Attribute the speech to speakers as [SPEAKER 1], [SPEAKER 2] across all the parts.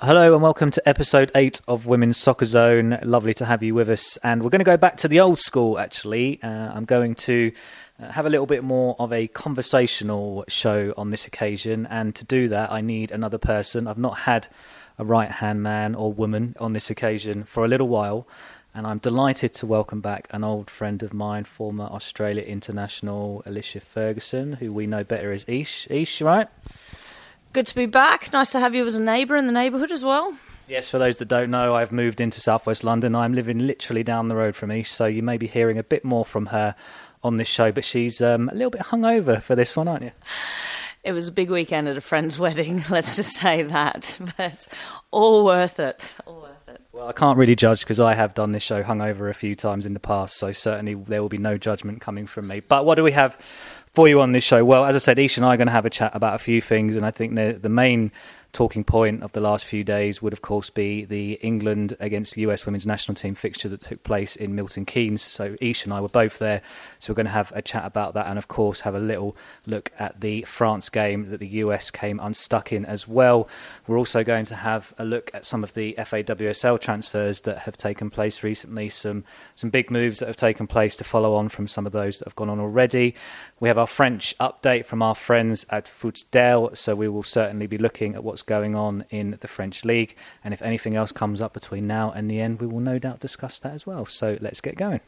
[SPEAKER 1] Hello and welcome to episode 8 of Women's Soccer Zone. Lovely to have you with us. And we're going to go back to the old school, actually. I'm going to have a little bit more of a conversational show on this occasion. And to do that, I need another person. I've not had a right-hand man or woman on this occasion for a little while. And I'm delighted to welcome back an old friend of mine, former Australia international Alicia Ferguson, who we know better as Ish. Ish, you right?
[SPEAKER 2] Good to be back. Nice to have you as a neighbour in the neighbourhood as well.
[SPEAKER 1] Yes, for those that don't know, I've moved into southwest London. I'm living literally down the road from Ish, so you may be hearing a bit more from her on this show, but she's a little bit hungover for this one, aren't you?
[SPEAKER 2] It was a big weekend at a friend's wedding, let's just say that, but all worth it. All worth it.
[SPEAKER 1] Well, I can't really judge because I have done this show hungover a few times in the past, so certainly there will be no judgment coming from me. But what do we have for you on this show? Well, as I said, Ish and I are going to have a chat about a few things, and I think the main talking point of the last few days would, of course, be the England against the US women's national team fixture that took place in Milton Keynes. So Ish and I were both there, so we're going to have a chat about that and, of course, have a little look at the France game that the US came unstuck in as well. We're also going to have a look at some of the FAWSL transfers that have taken place recently, some big moves that have taken place to follow on from some of those that have gone on already. We have our French update from our friends at Footsdale, so we will certainly be looking at what's going on in the French league, and if anything else comes up between now and the end, we will no doubt discuss that as well. So let's get going.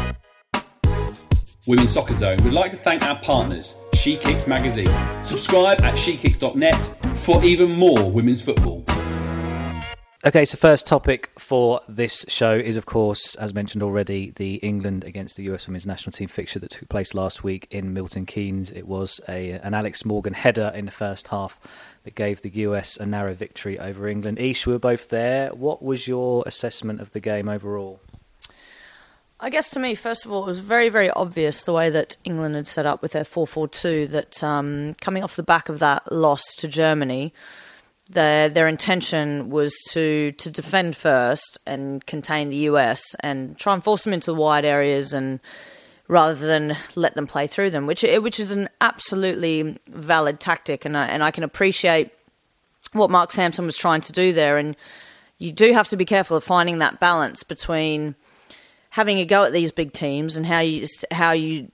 [SPEAKER 3] Women's Soccer Zone would like to thank our partners, She Kicks magazine. Subscribe at shekicks.net for even more women's football.
[SPEAKER 1] Okay, so first topic for this show is, of course, as mentioned already, the England against the US women's national team fixture that took place last week in Milton Keynes. It was an Alex Morgan header in the first half that gave the US a narrow victory over England. Ish, we were both there. What was your assessment of the game overall?
[SPEAKER 2] I guess to me, first of all, it was very, very obvious the way that England had set up with their 4-4-2, that coming off the back of that loss to Germany, their intention was to defend first and contain the US and try and force them into wide areas, and rather than let them play through them, which is an absolutely valid tactic, and I can appreciate what Mark Sampson was trying to do there. And you do have to be careful of finding that balance between having a go at these big teams and how you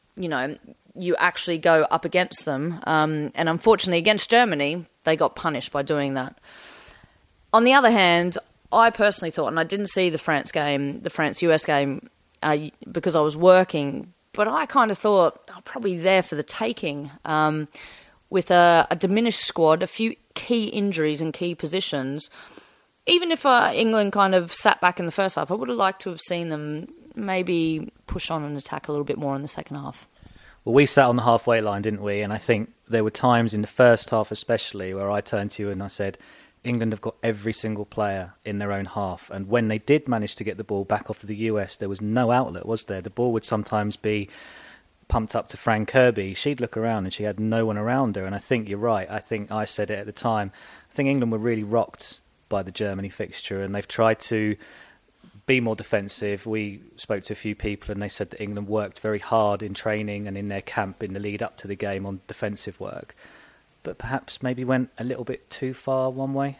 [SPEAKER 2] actually go up against them. And unfortunately, against Germany, they got punished by doing that. On the other hand, I personally thought, and I didn't see the France-US game because I was working, but I kind of thought they were probably there for the taking. With a diminished squad, a few key injuries in key positions. Even if England kind of sat back in the first half, I would have liked to have seen them maybe push on and attack a little bit more in the second half.
[SPEAKER 1] Well, we sat on the halfway line, didn't we? And I think there were times in the first half especially where I turned to you and I said, England have got every single player in their own half. And when they did manage to get the ball back off to the US, there was no outlet, was there? The ball would sometimes be pumped up to Fran Kirby. She'd look around and she had no one around her. And I think you're right. I think I said it at the time. I think England were really rocked by the Germany fixture, and they've tried to be more defensive. We spoke to a few people and they said that England worked very hard in training and in their camp in the lead up to the game on defensive work, but perhaps maybe went a little bit too far one way.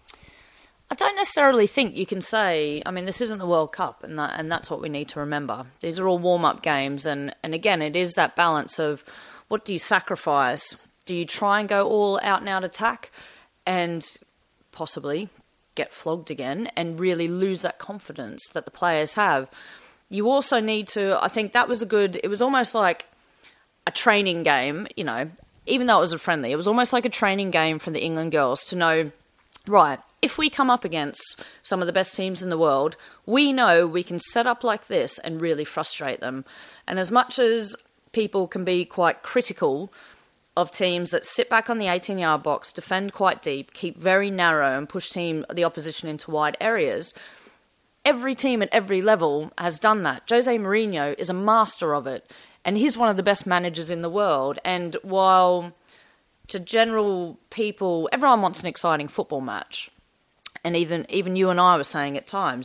[SPEAKER 2] I don't necessarily think you can say, I mean, this isn't the World Cup, and that's what we need to remember. These are all warm-up games, and again, it is that balance of what do you sacrifice? Do you try and go all out and out attack and possibly get flogged again and really lose that confidence that the players have? You also need to, I think that was it was almost like a training game, even though it was a friendly, it was almost like a training game for the England girls to know, right, if we come up against some of the best teams in the world, we know we can set up like this and really frustrate them. And as much as people can be quite critical of teams that sit back on the 18-yard box, defend quite deep, keep very narrow and push the opposition into wide areas, every team at every level has done that. Jose Mourinho is a master of it, and he's one of the best managers in the world. And while to general people, everyone wants an exciting football match, and even you and I were saying at times,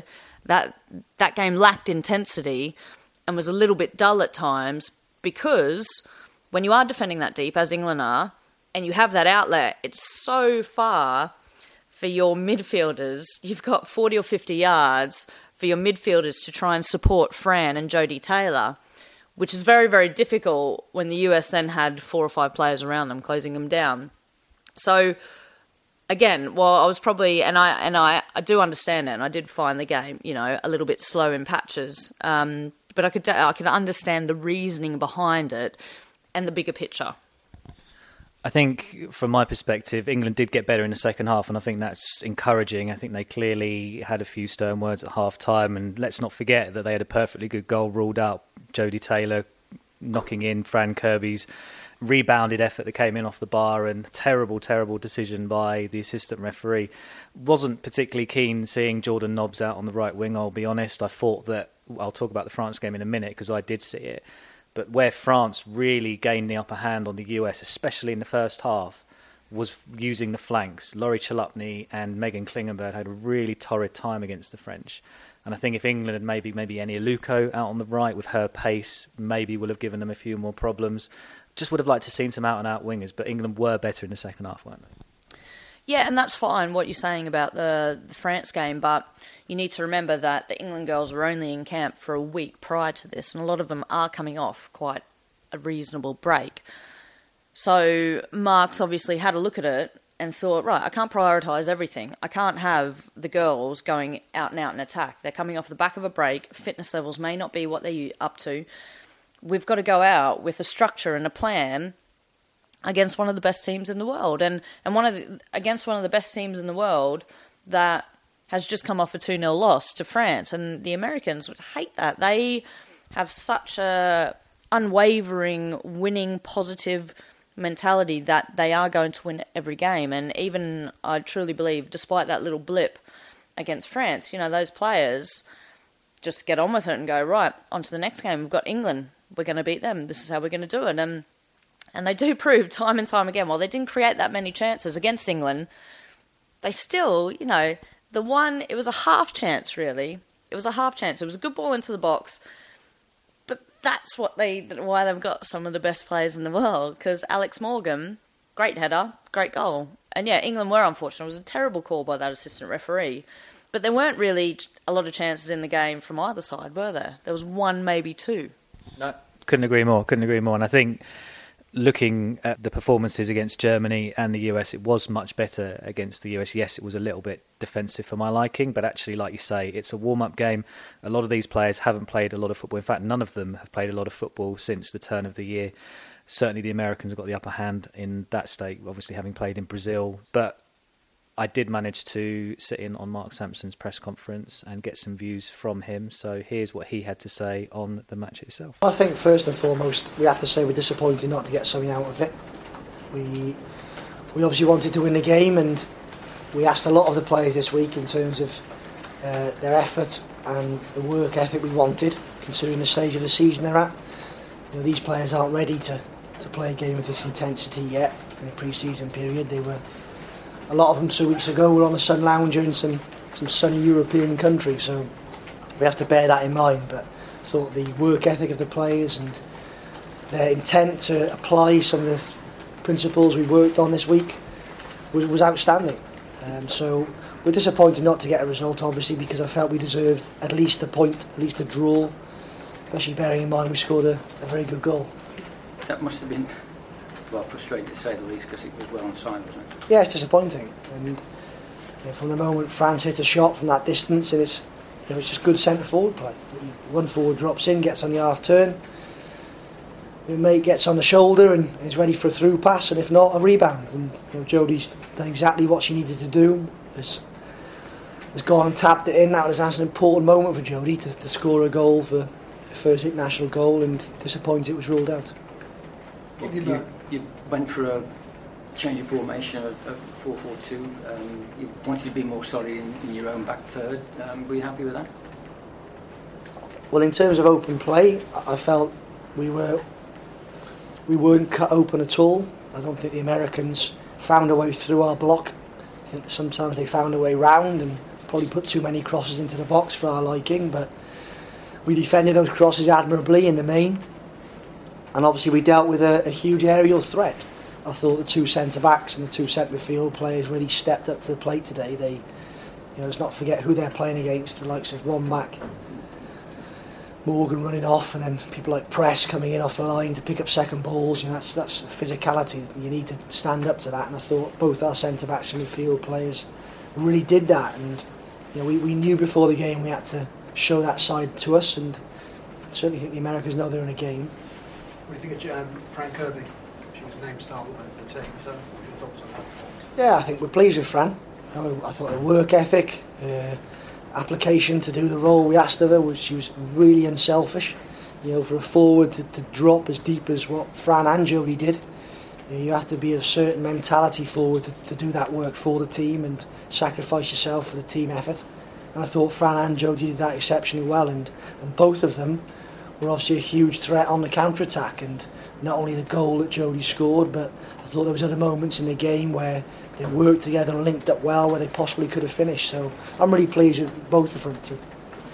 [SPEAKER 2] that game lacked intensity and was a little bit dull at times, because when you are defending that deep, as England are, and you have that outlet, it's so far for your midfielders. You've got 40 or 50 yards for your midfielders to try and support Fran and Jodie Taylor, which is very, very difficult when the US then had 4 or 5 players around them, closing them down. So, again, well, I was probably, and I do understand that, and I did find the game, a little bit slow in patches, but I could understand the reasoning behind it and the bigger picture.
[SPEAKER 1] I think, from my perspective, England did get better in the second half, and I think that's encouraging. I think they clearly had a few stern words at half-time, and let's not forget that they had a perfectly good goal ruled out. Jodie Taylor knocking in Fran Kirby's rebounded effort that came in off the bar, and terrible, terrible decision by the assistant referee. Wasn't particularly keen seeing Jordan Nobbs out on the right wing, I'll be honest. I thought that, I'll talk about the France game in a minute because I did see it, but where France really gained the upper hand on the US, especially in the first half, was using the flanks. Laurie Chalupny and Megan Klingenberg had a really torrid time against the French. And I think if England had maybe Eni Aluko out on the right with her pace, maybe would have given them a few more problems. Just would have liked to have seen some out-and-out wingers, but England were better in the second half, weren't they?
[SPEAKER 2] Yeah, and that's fine, what you're saying about the France game, but you need to remember that the England girls were only in camp for a week prior to this, and a lot of them are coming off quite a reasonable break. So Mark's obviously had a look at it and thought, right, I can't prioritise everything. I can't have the girls going out and out in attack. They're coming off the back of a break. Fitness levels may not be what they're up to. We've got to go out with a structure and a plan against one of the best teams in the world. And against one of the best teams in the world that has just come off a 2-0 loss to France. And the Americans would hate that. They have such a unwavering, winning, positive mentality that they are going to win every game. And even, I truly believe, despite that little blip against France, those players just get on with it and go, right, on to the next game. We've got England. We're going to beat them. This is how we're going to do it. And they do prove time and time again, while they didn't create that many chances against England, they still, it was a half chance, really. It was a half chance. It was a good ball into the box. That's why they've got some of the best players in the world, because Alex Morgan, great header, great goal. And yeah, England were unfortunate. It was a terrible call by that assistant referee. But there weren't really a lot of chances in the game from either side, were there? There was one, maybe two.
[SPEAKER 1] No, couldn't agree more. And I think looking at the performances against Germany and the US, it was much better against the US. Yes, it was a little bit defensive for my liking, but actually, like you say, it's a warm-up game. A lot of these players haven't played a lot of football. In fact, none of them have played a lot of football since the turn of the year. Certainly the Americans have got the upper hand in that state, obviously having played in Brazil. But I did manage to sit in on Mark Sampson's press conference and get some views from him. So here's what he had to say on the match itself.
[SPEAKER 4] I think first and foremost, we have to say we're disappointed not to get something out of it. We obviously wanted to win the game, and we asked a lot of the players this week in terms of their effort and the work ethic we wanted, considering the stage of the season they're at. These players aren't ready to play a game of this intensity yet in the pre-season period. A lot of them 2 weeks ago were on a sun lounger in some sunny European country, so we have to bear that in mind. But I thought the work ethic of the players and their intent to apply some of the principles we worked on this week was outstanding. So we're disappointed not to get a result, obviously, because I felt we deserved at least a point, at least a draw, especially bearing in mind we scored a very good goal.
[SPEAKER 5] That must have been, frustrating to say the least, because it was well onside, wasn't it?
[SPEAKER 4] Yeah, it's disappointing. And from the moment France hit a shot from that distance, and it's just good centre forward play. One forward drops in, gets on the half turn. Your mate gets on the shoulder and is ready for a through pass, and if not, a rebound. And Jodie's done exactly what she needed to do. Has gone and tapped it in. That's an important moment for Jodie to score a goal for the first international goal, and disappointed it was ruled out.
[SPEAKER 5] You went for a change of formation of 4-4-2. You wanted to be more solid in your own back third. Were you happy with that?
[SPEAKER 4] Well, in terms of open play, I felt we weren't cut open at all. I don't think the Americans found a way through our block. I think sometimes they found a way round and probably put too many crosses into the box for our liking, but we defended those crosses admirably in the main. And obviously we dealt with a huge aerial threat. I thought the two centre-backs and the two centre-midfield players really stepped up to the plate today. They, let's not forget who they're playing against, the likes of Wambach, Morgan running off, and then people like Press coming in off the line to pick up second balls. That's physicality. You need to stand up to that, and I thought both our centre-backs and midfield players really did that. And we knew before the game we had to show that side to us, and I certainly think the Americans know they're in a game.
[SPEAKER 6] What do you think of Fran Kirby? She was named star of the team, so what are your thoughts on that?
[SPEAKER 4] Yeah, I think we're pleased with Fran. I thought her work ethic, application to do the role we asked of her, she was really unselfish. For a forward to drop as deep as what Fran and Jodie did, you have to be a certain mentality forward to do that work for the team and sacrifice yourself for the team effort. And I thought Fran and Jodie did that exceptionally well, and both of them were obviously a huge threat on the counter-attack, and not only the goal that Jodie scored, but I thought there was other moments in the game where they worked together and linked up well where they possibly could have finished. So I'm really pleased with both the front two.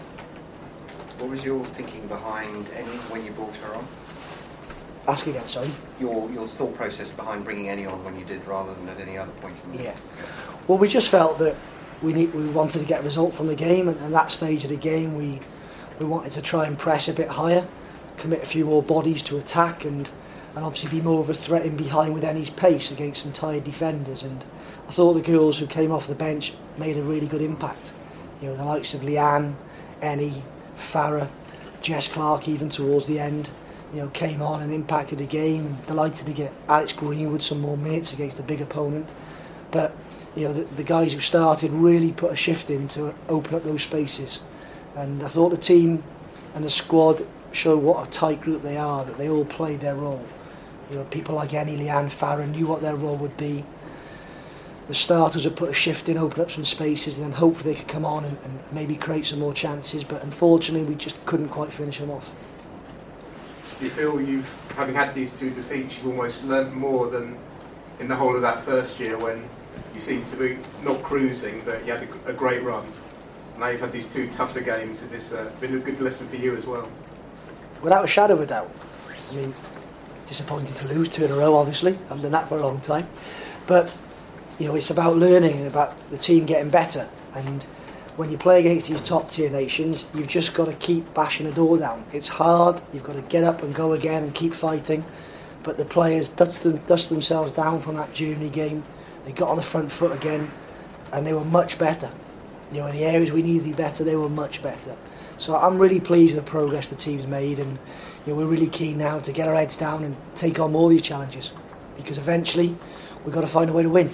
[SPEAKER 7] What was your thinking behind Eni when you brought her on?
[SPEAKER 4] Ask again, sorry.
[SPEAKER 7] Your thought process behind bringing Eni on when you did, rather than at any other point in the season?
[SPEAKER 4] Well, we just felt that we wanted to get a result from the game, and at that stage of the game we wanted to try and press a bit higher, commit a few more bodies to attack, and obviously be more of a threat in behind with Eni's pace against some tired defenders. And I thought the girls who came off the bench made a really good impact. The likes of Leanne, Eni, Farah, Jess Clark even towards the end, came on and impacted the game. And delighted to get Alex Greenwood some more minutes against a big opponent. But the guys who started really put a shift in to open up those spaces. And I thought the team and the squad showed what a tight group they are, that they all played their role. People like Eni, Leanne, Farah knew what their role would be. The starters would put a shift in, open up some spaces, and then hopefully they could come on and maybe create some more chances, but unfortunately we just couldn't quite finish them off.
[SPEAKER 8] Do you feel having had these two defeats, you've almost learnt more than in the whole of that first year when you seemed to be not cruising, but you had a great run? Now you've had these two tougher games. It's been a good lesson for you as well.
[SPEAKER 4] Without a shadow of a doubt. I mean, it's disappointing to lose 2 in a row, obviously. I haven't done that for a long time. But, it's about learning and about the team getting better. And when you play against these top-tier nations, you've just got to keep bashing the door down. It's hard. You've got to get up and go again and keep fighting. But the players dust themselves down from that Germany game. They got on the front foot again, and they were much better. In the areas we needed to be better, they were much better. So I'm really pleased with the progress the team's made, and we're really keen now to get our heads down and take on more of these challenges, because eventually we've got to find a way to win.
[SPEAKER 6] Do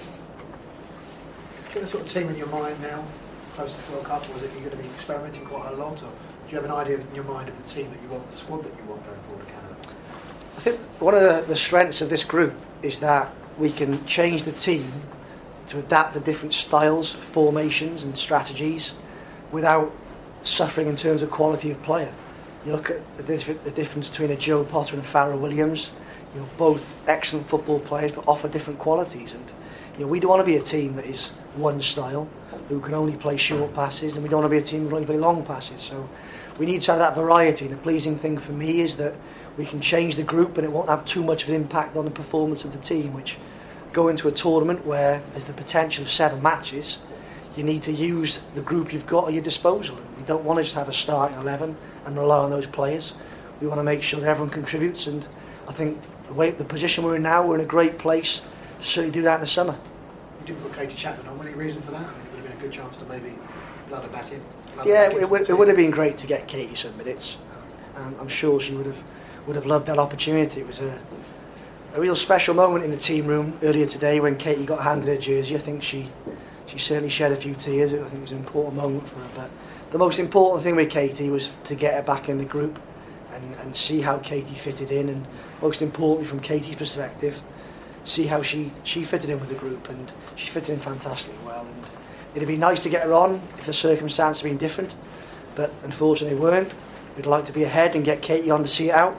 [SPEAKER 6] you have the sort of team in your mind now, close to the World Cup, or is it you're going to be experimenting quite a lot, or do you have an idea in your mind of the team that you want, the squad that you want going forward to Canada?
[SPEAKER 4] I think one of the strengths of this group is that we can change the team to adapt to different styles, formations and strategies without suffering in terms of quality of player. You look at the difference between a Joe Potter and Farah Williams, both excellent football players but offer different qualities, and we don't want to be a team that is one style who can only play short passes, and we don't want to be a team who can only play long passes. So we need to have that variety, and the pleasing thing for me is that we can change the group and it won't have too much of an impact on the performance of the team, which go into a tournament where there's the potential of 7 matches. You need to use the group you've got at your disposal. We don't want to just have a starting 11 and rely on those players. We want to make sure that everyone contributes, and I think the position we're in now, we're in a great place to certainly do that in the summer.
[SPEAKER 6] You didn't put Katie Chapman on. Any reason for that? I mean, it would have been a good chance to maybe blood her back in.
[SPEAKER 4] Yeah, it would have been great to get Katie some minutes. I'm sure she would have loved that opportunity. It was a real special moment in the team room earlier today when Katie got handed her jersey. I think she certainly shed a few tears. I think it was an important moment for her. But the most important thing with Katie was to get her back in the group and see how Katie fitted in, and most importantly from Katie's perspective, see how she fitted in with the group, and she fitted in fantastically well. And it'd be nice to get her on if the circumstances had been different, but unfortunately they weren't. We'd like to be ahead and get Katie on to see it out,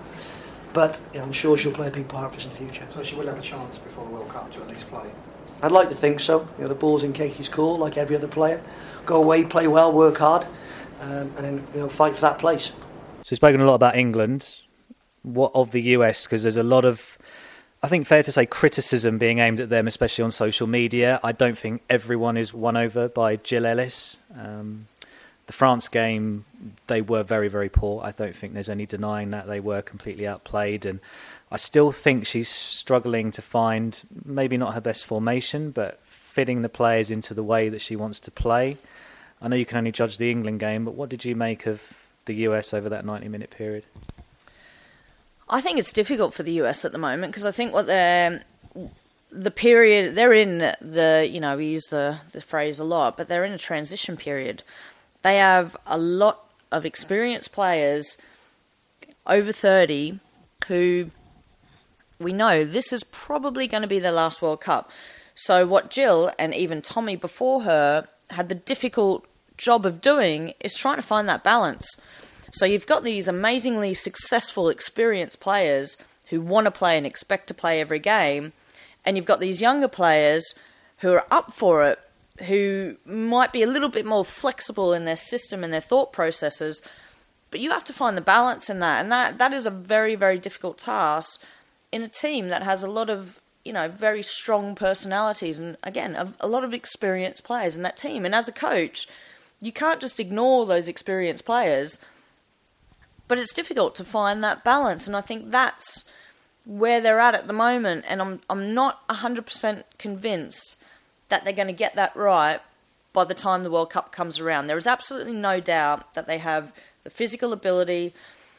[SPEAKER 4] but I'm sure she'll play a big part for us in the future.
[SPEAKER 6] So she will have a chance before the World Cup to at least play?
[SPEAKER 4] I'd like to think so. The ball's in Katie's court like every other player. Go away, play well, work hard, and then fight for that place.
[SPEAKER 1] So we've spoken a lot about England. What of the US? Because there's a lot of I think fair to say criticism being aimed at them, especially on social media. I don't think everyone is won over by Jill Ellis. The France game, they were very, very poor. I don't think there's any denying that. They were completely outplayed, and I still think she's struggling to find, maybe not her best formation, but fitting the players into the way that she wants to play. I know you can only judge the England game, but what did you make of the US over that 90-minute period?
[SPEAKER 2] I think it's difficult for the US at the moment because I think the period they're in, we use the phrase a lot, but they're in a transition period. They have a lot of experienced players over 30 who we know this is probably going to be their last World Cup. So what Jill and even Tommy before her had the difficult job of doing is trying to find that balance. So you've got these amazingly successful, experienced players who want to play and expect to play every game, and you've got these younger players who are up for it, who might be a little bit more flexible in their system and their thought processes, but you have to find the balance in that, and that is a very, very difficult task in a team that has a lot of, very strong personalities and, again, a lot of experienced players in that team. And as a coach, you can't just ignore those experienced players, but it's difficult to find that balance, and I think that's where they're at the moment, and I'm not 100% convinced that they're going to get that right by the time the World Cup comes around. There is absolutely no doubt that they have the physical ability,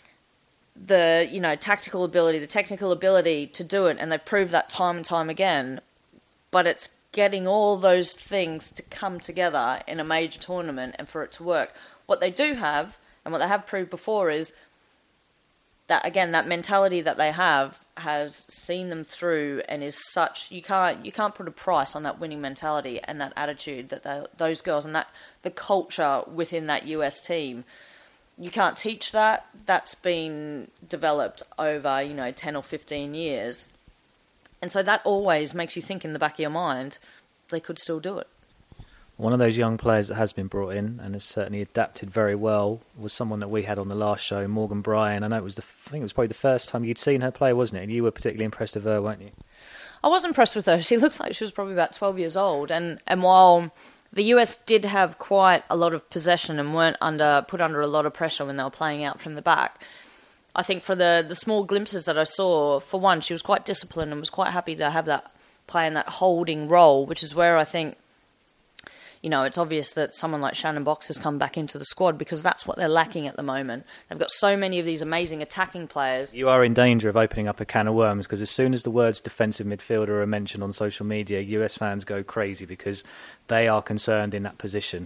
[SPEAKER 2] the tactical ability, the technical ability to do it, and they've proved that time and time again. But it's getting all those things to come together in a major tournament and for it to work. What they do have, and what they have proved before, is that, again, that mentality that they have has seen them through and is such, you can't put a price on that winning mentality and that attitude that those girls and that the culture within that US team. You can't teach that. That's been developed over, 10 or 15 years. And so that always makes you think in the back of your mind, they could still do it.
[SPEAKER 1] One of those young players that has been brought in and has certainly adapted very well was someone that we had on the last show, Morgan Bryan. I know I think it was probably the first time you'd seen her play, wasn't it? And you were particularly impressed with her, weren't you?
[SPEAKER 2] I was impressed with her. She looked like she was probably about 12 years old. And while the US did have quite a lot of possession and weren't put under a lot of pressure when they were playing out from the back, I think for the small glimpses that I saw, for one, she was quite disciplined and was quite happy to have that play in that holding role, which is where I think, it's obvious that someone like Shannon Box has come back into the squad because that's what they're lacking at the moment. They've got so many of these amazing attacking players.
[SPEAKER 1] You are in danger of opening up a can of worms because as soon as the words defensive midfielder are mentioned on social media, US fans go crazy because they are concerned in that position.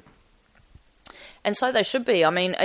[SPEAKER 2] And so they should be. I mean,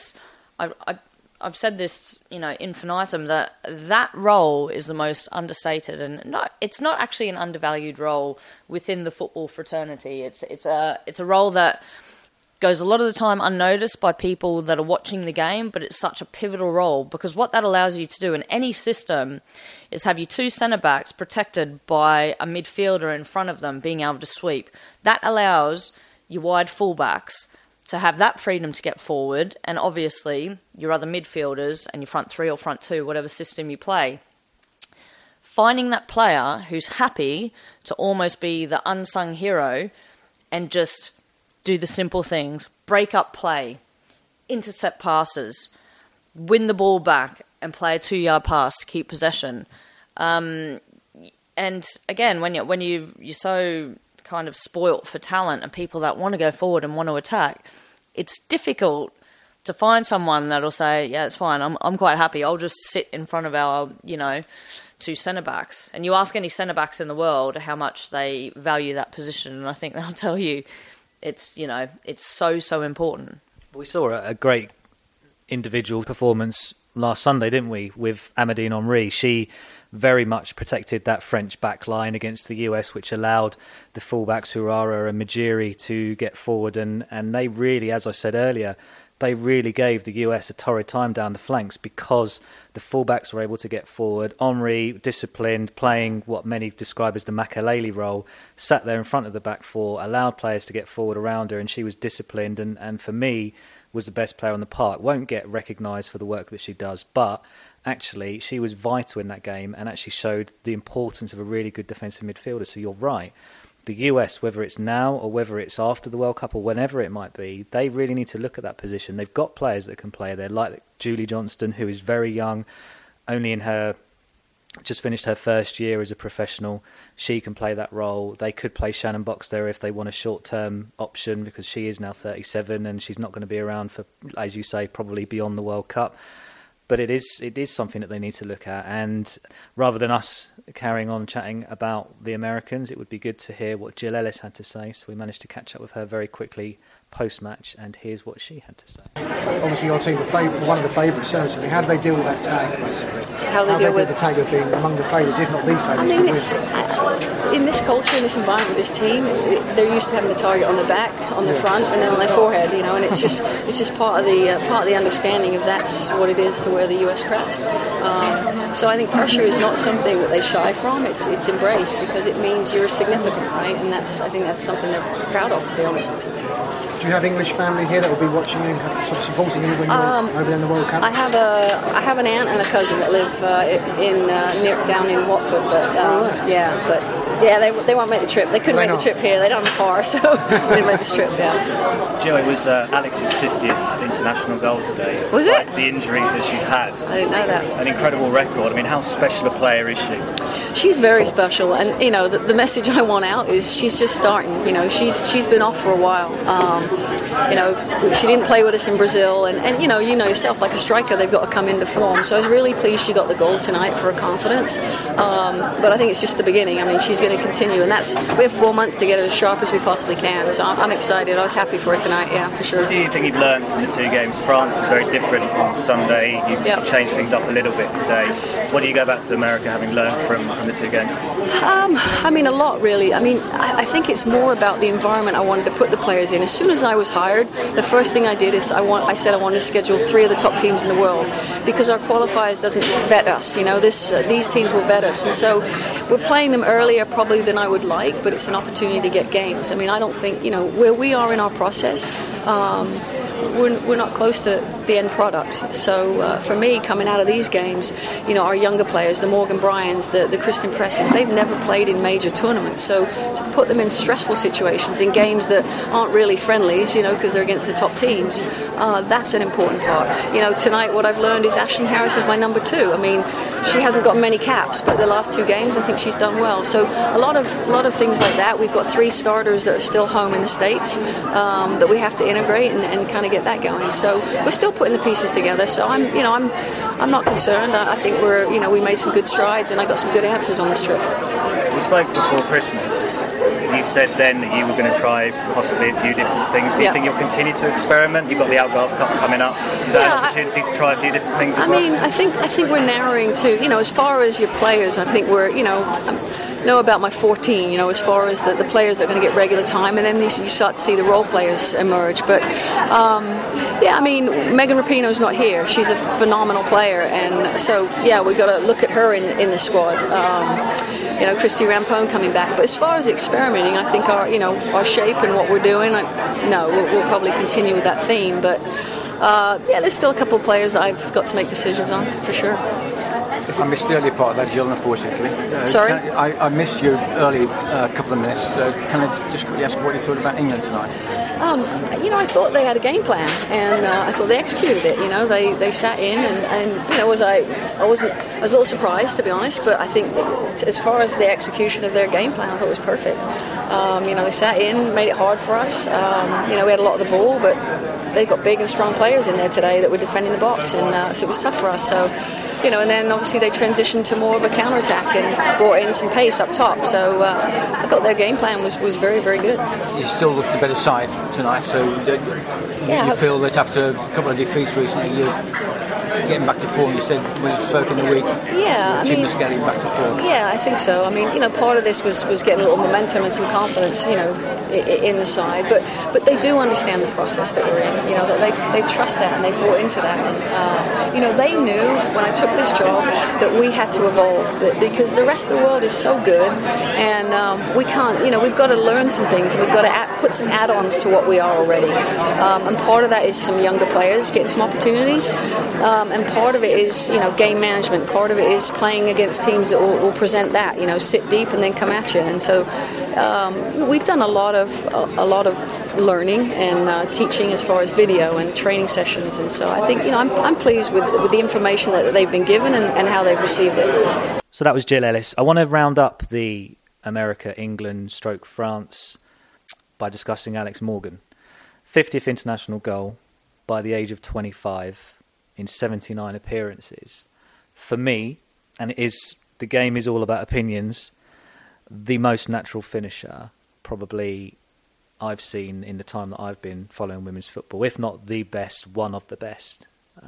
[SPEAKER 2] I've said this, infinitum, that role is the most understated, and it's not actually an undervalued role within the football fraternity. It's a role that goes a lot of the time unnoticed by people that are watching the game, but it's such a pivotal role because what that allows you to do in any system is have your two centre-backs protected by a midfielder in front of them being able to sweep. That allows your wide fullbacks to have that freedom to get forward, and obviously your other midfielders and your front three or front two, whatever system you play, finding that player who's happy to almost be the unsung hero and just do the simple things, break up play, intercept passes, win the ball back and play a 2-yard pass to keep possession. And again, when you're so kind of spoilt for talent and people that want to go forward and want to attack, it's difficult to find someone that'll say, yeah, it's fine, I'm quite happy, I'll just sit in front of our, two centre-backs. And you ask any centre-backs in the world how much they value that position, and I think they'll tell you it's so important.
[SPEAKER 1] We saw a great individual performance last Sunday, didn't we, with Amandine Henry. She very much protected that French back line against the US, which allowed the fullbacks Urara and Majiri to get forward, and they really, as I said earlier, they really gave the US a torrid time down the flanks because the fullbacks were able to get forward. Henry, disciplined, playing what many describe as the Makelele role, sat there in front of the back four, allowed players to get forward around her, and she was disciplined, and for me, was the best player on the park, won't get recognised for the work that she does, but actually she was vital in that game and actually showed the importance of a really good defensive midfielder. So you're right. The US, whether it's now or whether it's after the World Cup or whenever it might be, they really need to look at that position. They've got players that can play there, like Julie Johnston, who is very young, only just finished her first year as a professional. She can play that role. They could play Shannon Box there if they want a short-term option, because she is now 37 and she's not going to be around for, as you say, probably beyond the World Cup. But it is something that they need to look at. And rather than us carrying on chatting about the Americans, it would be good to hear what Jill Ellis had to say. So we managed to catch up with her very quickly post-match, and here's what she had to say.
[SPEAKER 6] Obviously your team one of the favourites, certainly. How do they deal with that tag, basically?
[SPEAKER 9] So how they deal with
[SPEAKER 6] the tag of being among the favourites, if not the favourites?
[SPEAKER 9] I mean, it's, in this culture, in this environment, this team, they're used to having the target on the back, on the front, and then on their forehead, and it's just part of the understanding of that's what it is to wear the US crest. So I think pressure is not something that they shy from. It's embraced because it means you're significant, right? And I think that's something they're proud of, to be honest.
[SPEAKER 6] Do you have English family here that will be watching you, sort of supporting you when you're over there in the World Cup?
[SPEAKER 9] I have an aunt and a cousin that live down in Watford, they won't make the trip. They couldn't make the trip here. They don't have a car, so they made this trip. Yeah.
[SPEAKER 10] Joe, it was Alex's 50th international goal today.
[SPEAKER 9] Was it?
[SPEAKER 10] The injuries that she's had.
[SPEAKER 9] I didn't know that.
[SPEAKER 10] An incredible record. I mean, how special a player is she?
[SPEAKER 9] She's very special, and the message I want out is she's just starting. She's been off for a while. She didn't play with us in Brazil, and you know yourself, like a striker, they've got to come into form. So I was really pleased she got the goal tonight for her confidence. But I think it's just the beginning. I mean, she's going to continue, and we have 4 months to get her as sharp as we possibly can. So I'm excited. I was happy for her tonight, yeah, for sure.
[SPEAKER 10] What do you think you've learned from the two games? France was very different on Sunday. You changed things up a little bit today. What do you go back to America having learned from the two games?
[SPEAKER 9] A lot, really. I think it's more about the environment I wanted to put the players in. As soon as I was hired, the first thing I did is I said I wanted to schedule 3 of the top teams in the world, because our qualifiers doesn't vet us. These teams will vet us, and so we're playing them earlier probably than I would like, but it's an opportunity to get games. I don't think where we are in our process. We're not close to the end product. So for me, coming out of these games, our younger players, the Morgan Bryans, the Kristen Presses, they've never played in major tournaments. So to put them in stressful situations, in games that aren't really friendlies, because they're against the top teams, that's an important part. Tonight what I've learned is Ashlyn Harris is my number 2. She hasn't got many caps, but the last 2 games I think she's done well. So a lot of things like that. We've got 3 starters that are still home in the States that we have to integrate and kind of get that going. So we're still putting the pieces together. So I'm not concerned. I think we made some good strides, and I got some good answers on this trip.
[SPEAKER 10] We spoke before Christmas. You said then that you were going to try possibly a few different things. Do you think you'll continue to experiment? You've got the Algarve Cup coming up. Is that an opportunity to try a few different things as well?
[SPEAKER 9] I think we're narrowing to, as far as your players, I think we're, know about my 14, as far as the players that are going to get regular time, and then you start to see the role players emerge. But, Megan Rapinoe's not here. She's a phenomenal player, and so, we've got to look at her in the squad. Christy Rampone coming back. But as far as experimenting, I think our shape and what we're doing, we'll probably continue with that theme. But, there's still a couple of players that I've got to make decisions on, for sure.
[SPEAKER 11] I missed the early part of that, Jill, unfortunately.
[SPEAKER 9] Sorry?
[SPEAKER 11] I missed your early couple of minutes. Can I just quickly ask what you thought about England tonight?
[SPEAKER 9] I thought they had a game plan, and I thought they executed it. They sat in, and I was a little surprised, to be honest, but I think as far as the execution of their game plan, I thought it was perfect. They sat in, made it hard for us. We had a lot of the ball, but they got big and strong players in there today that were defending the box, and so it was tough for us. So. And then obviously they transitioned to more of a counter-attack and brought in some pace up top. So I thought their game plan was very, very good.
[SPEAKER 11] You still look the better side tonight, so you feel that after a couple of defeats recently, getting back to form. You said when you spoke in the week, the team was getting back to form.
[SPEAKER 9] Yeah, I think so. I mean, part of this was getting a little momentum and some confidence, in the side. But they do understand the process that we're in. That they've trust that and they've bought into that. And they knew when I took this job that we had to evolve, because the rest of the world is so good, and we can't. We've got to learn some things, and we've got to put some add-ons to what we are already. And part of that is some younger players getting some opportunities, and part of it is game management. Part of it is playing against teams that will present that, sit deep and then come at you. And so we've done a lot of learning and teaching as far as video and training sessions. And so I think I'm pleased with the information that they've been given and how they've received it.
[SPEAKER 1] So that was Jill Ellis. I want to round up the America-England/France by discussing Alex Morgan. 50th international goal by the age of 25 in 79 appearances. For me, and the game is all about opinions, the most natural finisher probably I've seen in the time that I've been following women's football, if not the best, one of the best.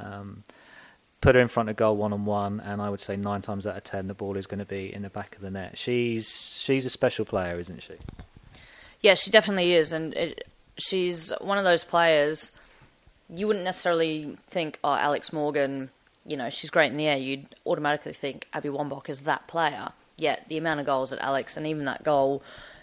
[SPEAKER 1] Put her in front of goal one-on-one, and I would say 9 times out of 10 the ball is going to be in the back of the net. She's a special player, isn't she?
[SPEAKER 2] Yeah, she definitely is, and she's one of those players you wouldn't necessarily think, Alex Morgan, she's great in the air. You'd automatically think Abby Wambach is that player. Yet the amount of goals that Alex, and even that goal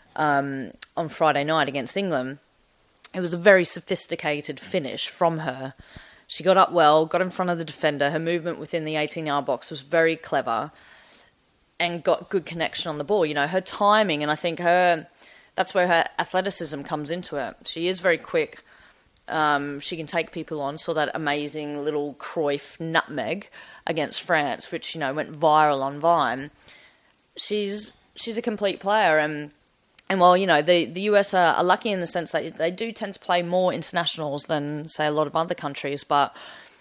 [SPEAKER 2] on Friday night against England, it was a very sophisticated finish from her. She got up well, got in front of the defender. Her movement within the 18-yard box was very clever and got good connection on the ball. Her timing, and I think that's where her athleticism comes into it. She is very quick. She can take people on. Saw that amazing little Cruyff nutmeg against France, which went viral on Vine. She's a complete player, and while the US are lucky in the sense that they do tend to play more internationals than say a lot of other countries, but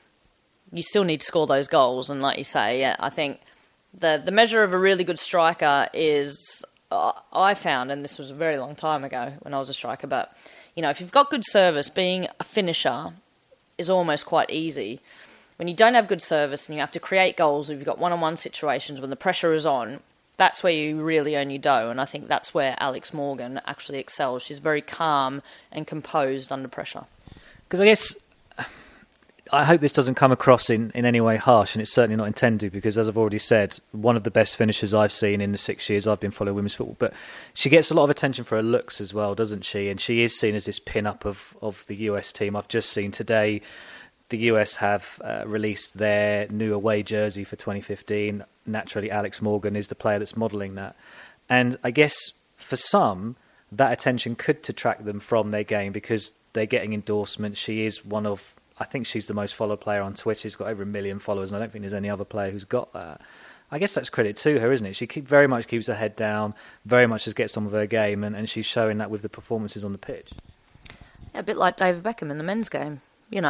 [SPEAKER 2] you still need to score those goals. And like you say, I think the measure of a really good striker is, I found, and this was a very long time ago when I was a striker, but if you've got good service, being a finisher is almost quite easy. When you don't have good service and you have to create goals, if you've got one-on-one situations when the pressure is on, that's where you really earn your dough. And I think that's where Alex Morgan actually excels. She's very calm and composed under pressure.
[SPEAKER 1] Because I hope this doesn't come across in any way harsh, and it's certainly not intended, because as I've already said, one of the best finishers I've seen in the 6 years I've been following women's football. But she gets a lot of attention for her looks as well, doesn't she? And she is seen as this pin-up of the US team. I've just seen today the US have released their new away jersey for 2015. Naturally, Alex Morgan is the player that's modelling that. And I guess for some, that attention could detract them from their game, because they're getting endorsements. She is I think she's the most followed player on Twitter. She's got over 1 million followers, and I don't think there's any other player who's got that. I guess that's credit to her, isn't it? She very much keeps her head down, very much just gets on with her game, and she's showing that with the performances on the pitch.
[SPEAKER 2] A bit like David Beckham in the men's game.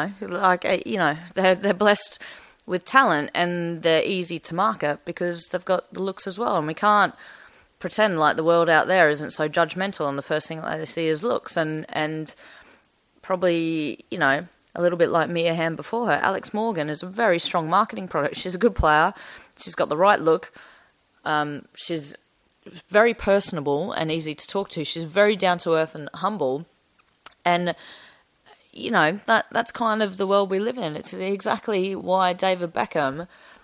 [SPEAKER 2] They're blessed with talent, and they're easy to market because they've got the looks as well. And we can't pretend like the world out there isn't so judgmental, and the first thing that they see is looks. And probably, a little bit like Mia Hamm before her, Alex Morgan is a very strong marketing product. She's a good player. She's got the right look. She's very personable and easy to talk to. She's very down-to-earth and humble. And, that's kind of the world we live in. It's exactly why David Beckham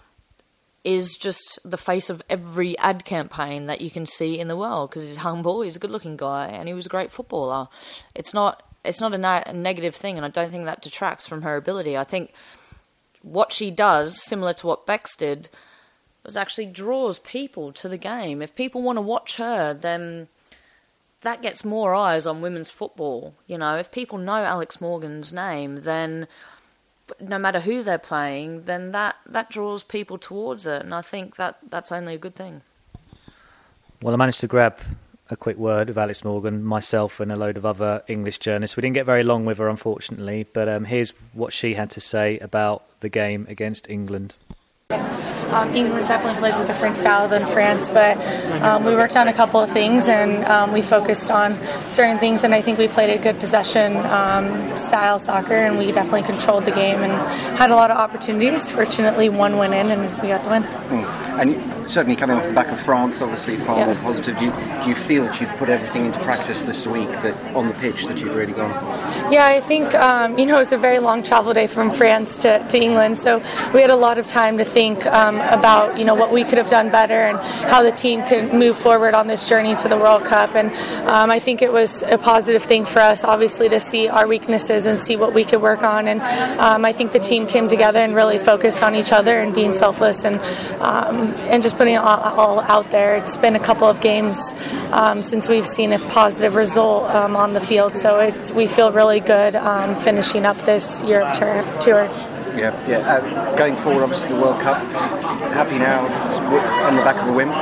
[SPEAKER 2] is just the face of every ad campaign that you can see in the world, because he's humble, he's a good-looking guy, and he was a great footballer. It's not a negative thing, and I don't think that detracts from her ability. I think what she does, similar to what Bex did, was actually draws people to the game. If people want to watch her, then that gets more eyes on women's football. If people know Alex Morgan's name, then no matter who they're playing, then that draws people towards it, and I think that's only a good thing.
[SPEAKER 1] Well, I managed to grab a quick word of Alex Morgan, myself and a load of other English journalists. We didn't get very long with her, unfortunately, but here's what she had to say about the game against England.
[SPEAKER 12] England definitely plays a different style than France, but we worked on a couple of things and we focused on certain things, and I think we played a good possession style soccer, and we definitely controlled the game and had a lot of opportunities. Fortunately, one went in and we got the win.
[SPEAKER 7] And certainly coming off the back of France, obviously far more positive. Do you feel that you'd put everything into practice this week, that on the pitch that you'd really gone for?
[SPEAKER 12] Yeah, I think it was a very long travel day from France to England, so we had a lot of time to think about what we could have done better and how the team could move forward on this journey to the World Cup. And I think it was a positive thing for us, obviously, to see our weaknesses and see what we could work on. And I think the team came together and really focused on each other and being selfless and just putting it all out there. It's been a couple of games since we've seen a positive result on the field, so we feel really good finishing up this Europe tour.
[SPEAKER 7] Yeah. Going forward, obviously the World Cup. Happy now on the back of a win?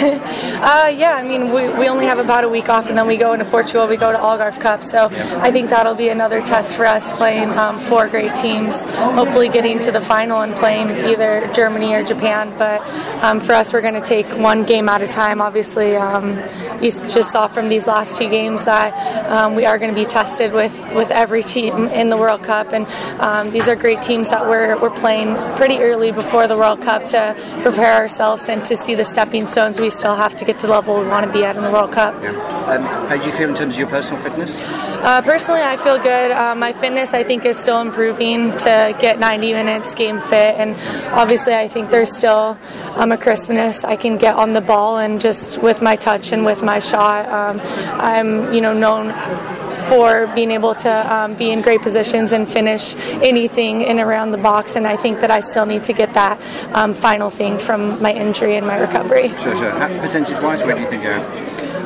[SPEAKER 12] We only have about a week off, and then we go into Portugal. We go to Algarve Cup, so I think that'll be another test for us, playing 4 great teams. Hopefully, getting to the final and playing either Germany or Japan. But for us, we're going to take one game at a time. Obviously, you just saw from these last 2 games that we are going to be tested with every team in the World Cup, and these are great teams that we're playing pretty early before the World Cup to prepare ourselves and to see the stepping stones we still have to get to the level we want to be at in the World Cup.
[SPEAKER 7] How do you feel in terms of your personal fitness?
[SPEAKER 12] Personally, I feel good. My fitness, I think, is still improving to get 90 minutes game fit, and obviously I think there's still a crispness I can get on the ball, and just with my touch and with my shot, I'm known for being able to be in great positions and finish anything in around the box, and I think that I still need to get that final thing from my injury and my recovery.
[SPEAKER 7] Sure. Percentage-wise, where do you think you're at?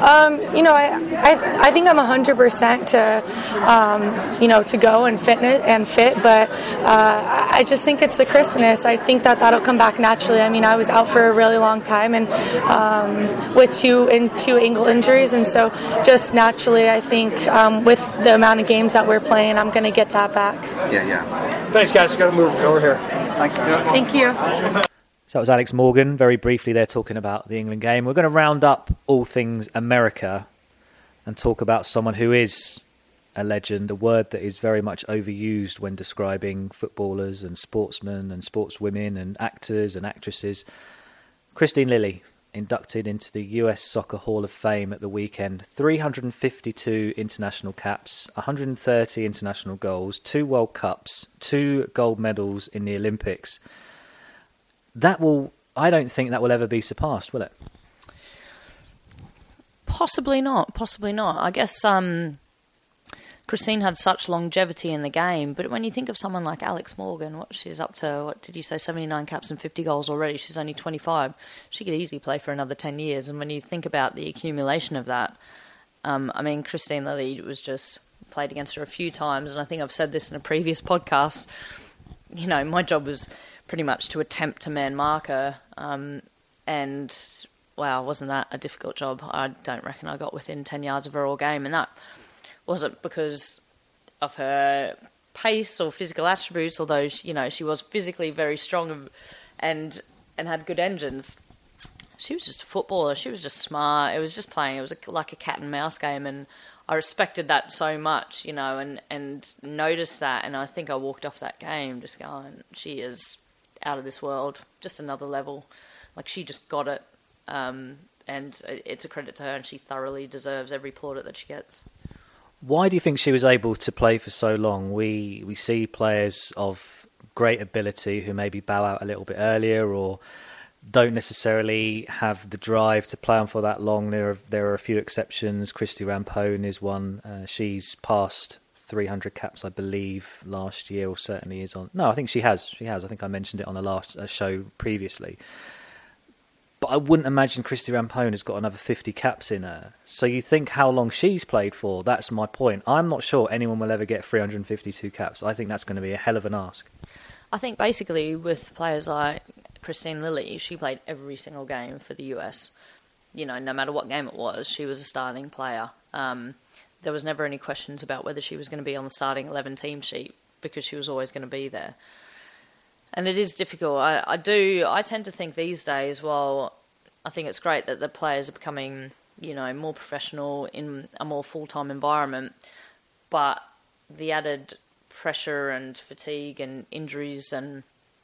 [SPEAKER 12] I think I'm 100% to go and fit, but I just think it's the crispness. I think that'll come back naturally. I mean, I was out for a really long time and with two ankle injuries, and so just naturally, I think with the amount of games that we're playing, I'm going to get that back.
[SPEAKER 7] Yeah.
[SPEAKER 6] Thanks, guys. Got to move over here.
[SPEAKER 12] Thank you.
[SPEAKER 1] So that was Alex Morgan, very briefly there talking about the England game. We're going to round up all things America and talk about someone who is a legend, a word that is very much overused when describing footballers and sportsmen and sportswomen and actors and actresses. Kristine Lilly, inducted into the US Soccer Hall of Fame at the weekend. 352 international caps, 130 international goals, 2 World Cups, 2 gold medals in the Olympics. I don't think that will ever be surpassed, will it?
[SPEAKER 2] Possibly not. I guess Kristine had such longevity in the game, but when you think of someone like Alex Morgan, she's up to, what did you say, 79 caps and 50 goals already. She's only 25. She could easily play for another 10 years. And when you think about the accumulation of that, Kristine Lilly was just played against her a few times, and I think I've said this in a previous podcast. My job was pretty much to attempt to man mark her, and wow, wasn't that a difficult job? I don't reckon I got within 10 yards of her all game, and that wasn't because of her pace or physical attributes, although she was physically very strong and had good engines. She was just a footballer. She was just smart. It was just playing. It was like a cat and mouse game, and I respected that so much, and noticed that, and I think I walked off that game just going, she is out of this world, just another level. Like, she just got it, and it's a credit to her, and she thoroughly deserves every plaudit that she gets.
[SPEAKER 1] Why do you think she was able to play for so long? We see players of great ability who maybe bow out a little bit earlier or don't necessarily have the drive to play on for that long. There are a few exceptions. Christy Rampone is one. She's passed 300 caps, I believe, last year, or certainly is on. No, I think she has. I think I mentioned it on the last show previously. But I wouldn't imagine Christy Rampone has got another 50 caps in her. So you think how long she's played for. That's my point. I'm not sure anyone will ever get 352 caps. I think that's going to be a hell of an ask.
[SPEAKER 2] I think basically with players like Kristine Lilly, she played every single game for the US. No matter what game it was, she was a starting player. There was never any questions about whether she was going to be on the starting 11 team sheet because she was always going to be there. And it is difficult. I tend to think these days, well, I think it's great that the players are becoming, more professional in a more full-time environment, but the added pressure and fatigue and injuries and,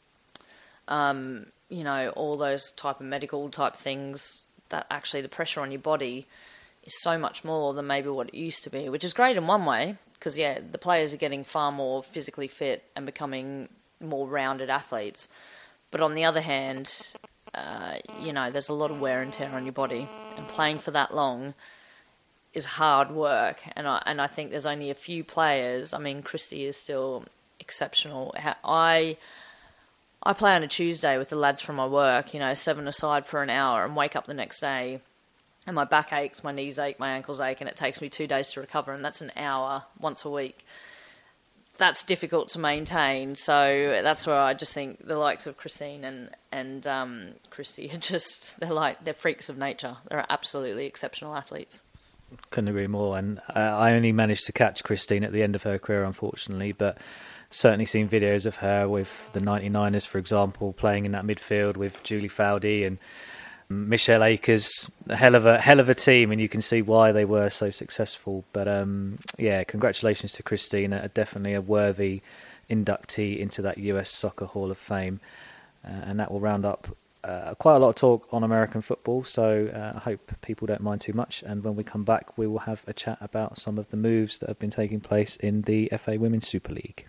[SPEAKER 2] all those type of medical type things, that actually the pressure on your body is so much more than maybe what it used to be, which is great in one way, because, the players are getting far more physically fit and becoming more rounded athletes. But on the other hand, there's a lot of wear and tear on your body, and playing for that long is hard work. And I think there's only a few players. I mean, Christie is still exceptional. I play on a Tuesday with the lads from my work, 7-a-side for an hour, and wake up the next day and my back aches, my knees ache, my ankles ache, and it takes me 2 days to recover, and that's an hour once a week. That's difficult to maintain, so that's where I just think the likes of Christine and Christie are they're freaks of nature. They're absolutely exceptional athletes.
[SPEAKER 1] Couldn't agree more. And I only managed to catch Christine at the end of her career, unfortunately, but certainly seen videos of her with the 99ers, for example, playing in that midfield with Julie Foudy and Michelle Akers. A hell of a team, and you can see why they were so successful. But congratulations to Christina, definitely a worthy inductee into that US Soccer Hall of Fame, and that will round up quite a lot of talk on American football, so I hope people don't mind too much. And when we come back, we will have a chat about some of the moves that have been taking place in the FA Women's Super League.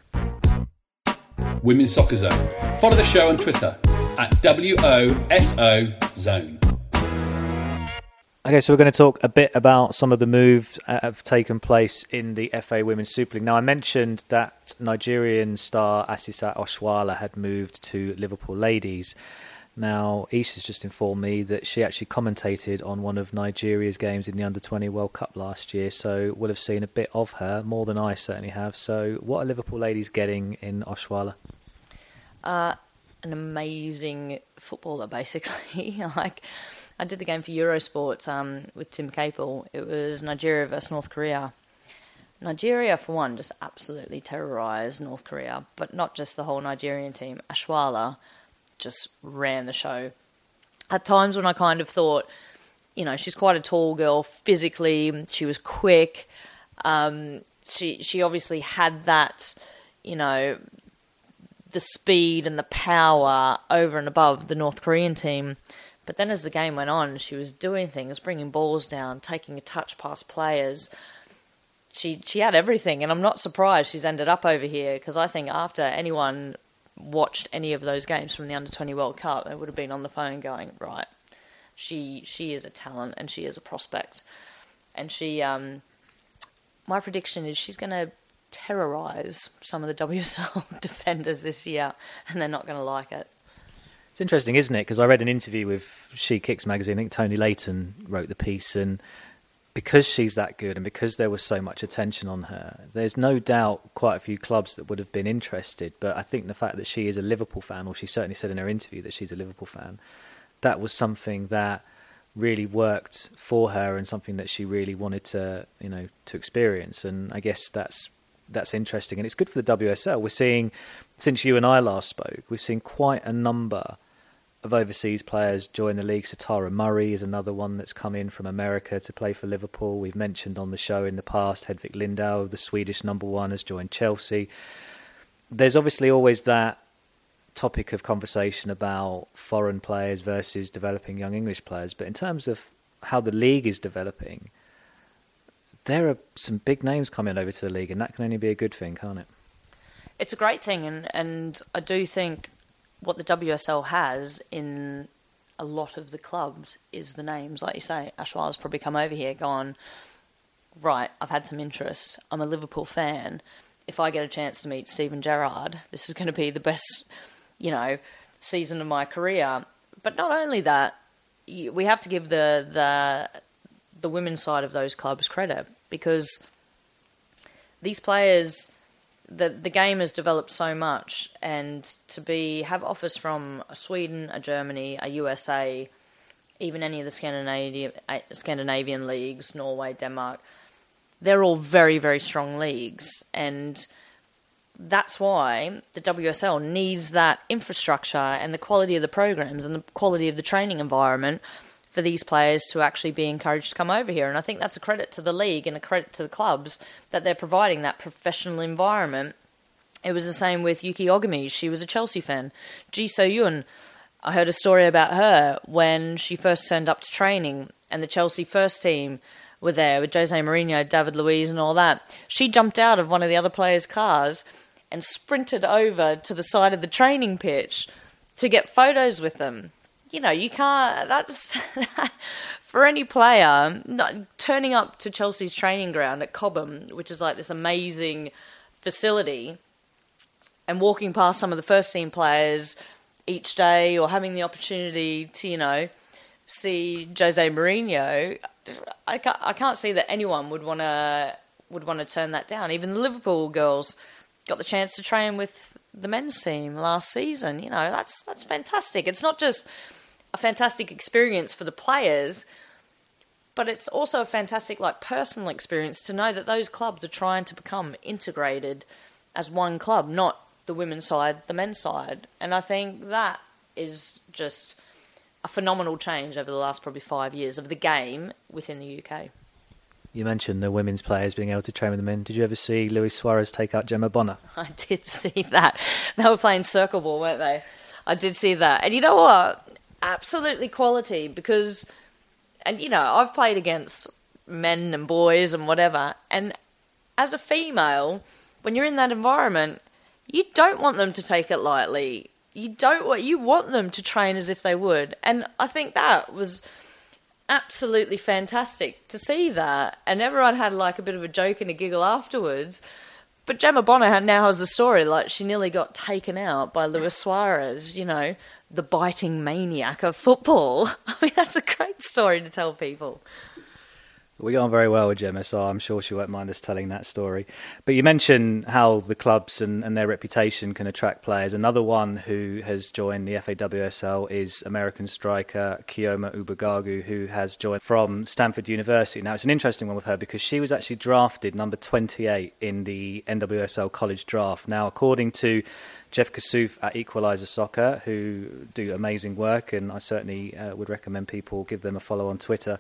[SPEAKER 3] Women's Soccer Zone. Follow the show on Twitter at WOSO Zone.
[SPEAKER 1] Okay, so we're going to talk a bit about some of the moves that have taken place in the FA Women's Super League. Now, I mentioned that Nigerian star Asisat Oshoala had moved to Liverpool Ladies. Now, Isha's just informed me that she actually commentated on one of Nigeria's games in the Under-20 World Cup last year, so we'll have seen a bit of her, more than I certainly have. So what are Liverpool Ladies getting in Oshoala?
[SPEAKER 2] An amazing footballer, basically. I did the game for Eurosport with Tim Capel. It was Nigeria versus North Korea. Nigeria, for one, just absolutely terrorised North Korea, but not just the whole Nigerian team. Oshoala just ran the show. At times when I kind of thought, she's quite a tall girl physically, she was quick, she obviously had that, the speed and the power over and above the North Korean team. But then as the game went on, she was doing things, bringing balls down, taking a touch past players. She had everything, and I'm not surprised she's ended up over here, because I think after anyone watched any of those games from the Under-20 World Cup, they would have been on the phone going, right, she is a talent and she is a prospect. And she, my prediction is she's going to terrorise some of the WSL defenders this year, and they're not going to like it.
[SPEAKER 1] It's interesting, isn't it? Because I read an interview with She Kicks magazine. I think Tony Layton wrote the piece, and because she's that good and because there was so much attention on her, there's no doubt quite a few clubs that would have been interested. But I think the fact that she is a Liverpool fan, or she certainly said in her interview that she's a Liverpool fan, that was something that really worked for her and something that she really wanted to, to experience. And I guess that's interesting, and it's good for the WSL. We're seeing, since you and I last spoke, we've seen quite a number of overseas players join the league. Satara Murray is another one that's come in from America to play for Liverpool. We've mentioned on the show in the past, Hedvig Lindahl, the Swedish number one, has joined Chelsea. There's obviously always that topic of conversation about foreign players versus developing young English players. But in terms of how the league is developing, there are some big names coming over to the league, and that can only be a good thing, can't it?
[SPEAKER 2] It's a great thing, and I do think what the WSL has in a lot of the clubs is the names. Like you say, Oshoala's probably come over here gone, right, I've had some interest, I'm a Liverpool fan, if I get a chance to meet Steven Gerrard, this is going to be the best, season of my career. But not only that, we have to give the women's side of those clubs credit, because these players, the game has developed so much, and to have offers from a Sweden, a Germany, a USA, even any of the Scandinavian leagues, Norway, Denmark, they're all very, very strong leagues. And that's why the WSL needs that infrastructure and the quality of the programs and the quality of the training environment for these players to actually be encouraged to come over here. And I think that's a credit to the league and a credit to the clubs that they're providing that professional environment. It was the same with Yuki Ogami. She was a Chelsea fan. Ji So-yoon, I heard a story about her when she first turned up to training and the Chelsea first team were there with Jose Mourinho, David Luiz and all that. She jumped out of one of the other players' cars and sprinted over to the side of the training pitch to get photos with them. You know, you can't... That's... for any player, turning up to Chelsea's training ground at Cobham, which is like this amazing facility, and walking past some of the first team players each day or having the opportunity to, you know, see Jose Mourinho, I can't see that anyone would want to turn that down. Even the Liverpool girls got the chance to train with the men's team last season. You know, that's fantastic. It's not just a fantastic experience for the players, but it's also a fantastic personal experience to know that those clubs are trying to become integrated as one club, not the women's side, the men's side. And I think that is just a phenomenal change over the last probably 5 years of the game within the UK.
[SPEAKER 1] You mentioned the women's players being able to train with the men. Did you ever see Luis Suarez take out Gemma Bonner?
[SPEAKER 2] I did see that. They were playing circle ball, weren't they? I did see that. And you know what? Absolutely quality, because, and you know, I've played against men and boys and whatever, and as a female, when you're in that environment, you don't want them to take it lightly. You want them to train as if they would. And I think that was absolutely fantastic to see that. And everyone had a bit of a joke and a giggle afterwards. But Gemma Bonner now has the story, she nearly got taken out by Luis Suarez, you know, the biting maniac of football. I mean, that's a great story to tell people.
[SPEAKER 1] We get on very well with Gemma, so I'm sure she won't mind us telling that story. But you mentioned how the clubs and their reputation can attract players. Another one who has joined the FAWSL is American striker Chioma Ubagagu, who has joined from Stanford University. Now, it's an interesting one with her because she was actually drafted number 28 in the NWSL college draft. Now, according to Jeff Kassouf at Equalizer Soccer, who do amazing work, and I certainly would recommend people give them a follow on Twitter,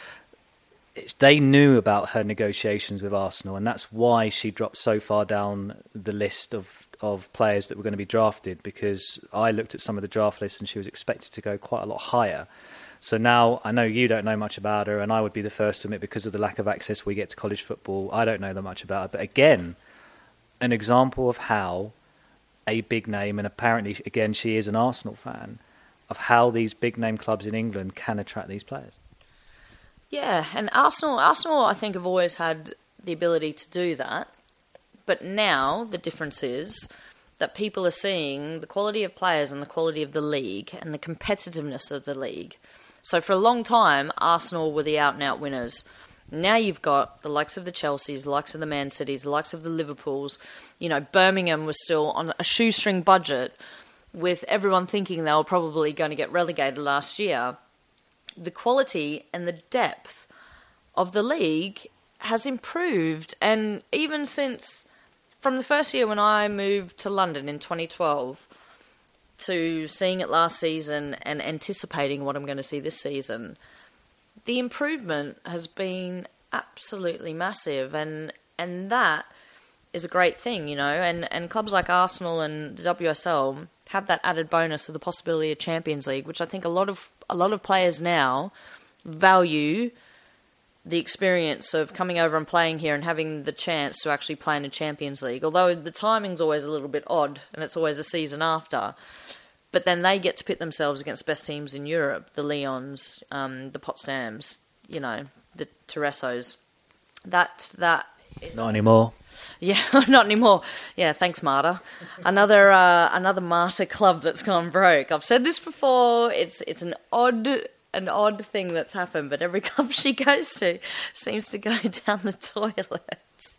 [SPEAKER 1] they knew about her negotiations with Arsenal, and that's why she dropped so far down the list of players that were going to be drafted, because I looked at some of the draft lists and she was expected to go quite a lot higher. So now, I know you don't know much about her, and I would be the first to admit, because of the lack of access we get to college football, I don't know that much about her. But again, an example of how a big name, and apparently, again, she is an Arsenal fan, of how these big name clubs in England can attract these players.
[SPEAKER 2] Yeah, and Arsenal, I think, have always had the ability to do that. But now the difference is that people are seeing the quality of players and the quality of the league and the competitiveness of the league. So for a long time, Arsenal were the out-and-out winners. Now you've got the likes of the Chelseas, the likes of the Man Cities, the likes of the Liverpools. You know, Birmingham was still on a shoestring budget, with everyone thinking they were probably going to get relegated last year. The quality and the depth of the league has improved. And even since, from the first year when I moved to London in 2012, to seeing it last season and anticipating what I'm going to see this season, the improvement has been absolutely massive. And that is a great thing, you know. And clubs like Arsenal and the WSL have that added bonus of the possibility of Champions League, which I think a lot of players now value the experience of coming over and playing here and having the chance to actually play in a Champions League. Although the timing's always a little bit odd and it's always a season after. But then they get to pit themselves against best teams in Europe, the Lyons, the Potsdams, you know, the Teresos. That is
[SPEAKER 1] not anymore.
[SPEAKER 2] Yeah, not anymore. Yeah, thanks, Marta. Another Marta club that's gone broke. I've said this before. It's an odd thing that's happened, but every club she goes to seems to go down the toilet.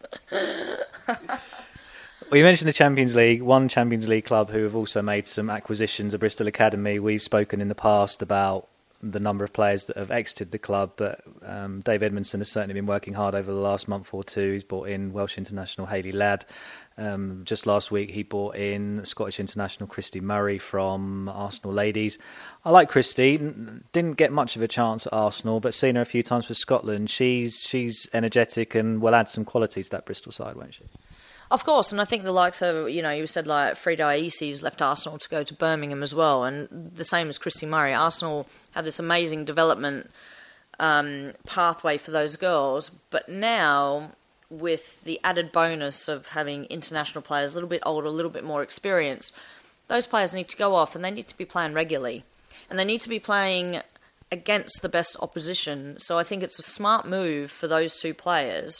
[SPEAKER 1] Well, you mentioned the Champions League. One Champions League club who have also made some acquisitions, a Bristol Academy. We've spoken in the past about the number of players that have exited the club, but Dave Edmondson has certainly been working hard over the last month or two. He's brought in Welsh international Hayley Ladd. Just last week he brought in Scottish international Christy Murray from Arsenal Ladies. I like Christy. Didn't get much of a chance at Arsenal, but seen her a few times for Scotland. She's energetic and will add some quality to that Bristol side, won't she?
[SPEAKER 2] Of course, and I think the likes of, you said like Frida Aisi's left Arsenal to go to Birmingham as well, and the same as Christy Murray. Arsenal have this amazing development pathway for those girls, but now with the added bonus of having international players a little bit older, a little bit more experienced, those players need to go off and they need to be playing regularly, and they need to be playing against the best opposition. So I think it's a smart move for those two players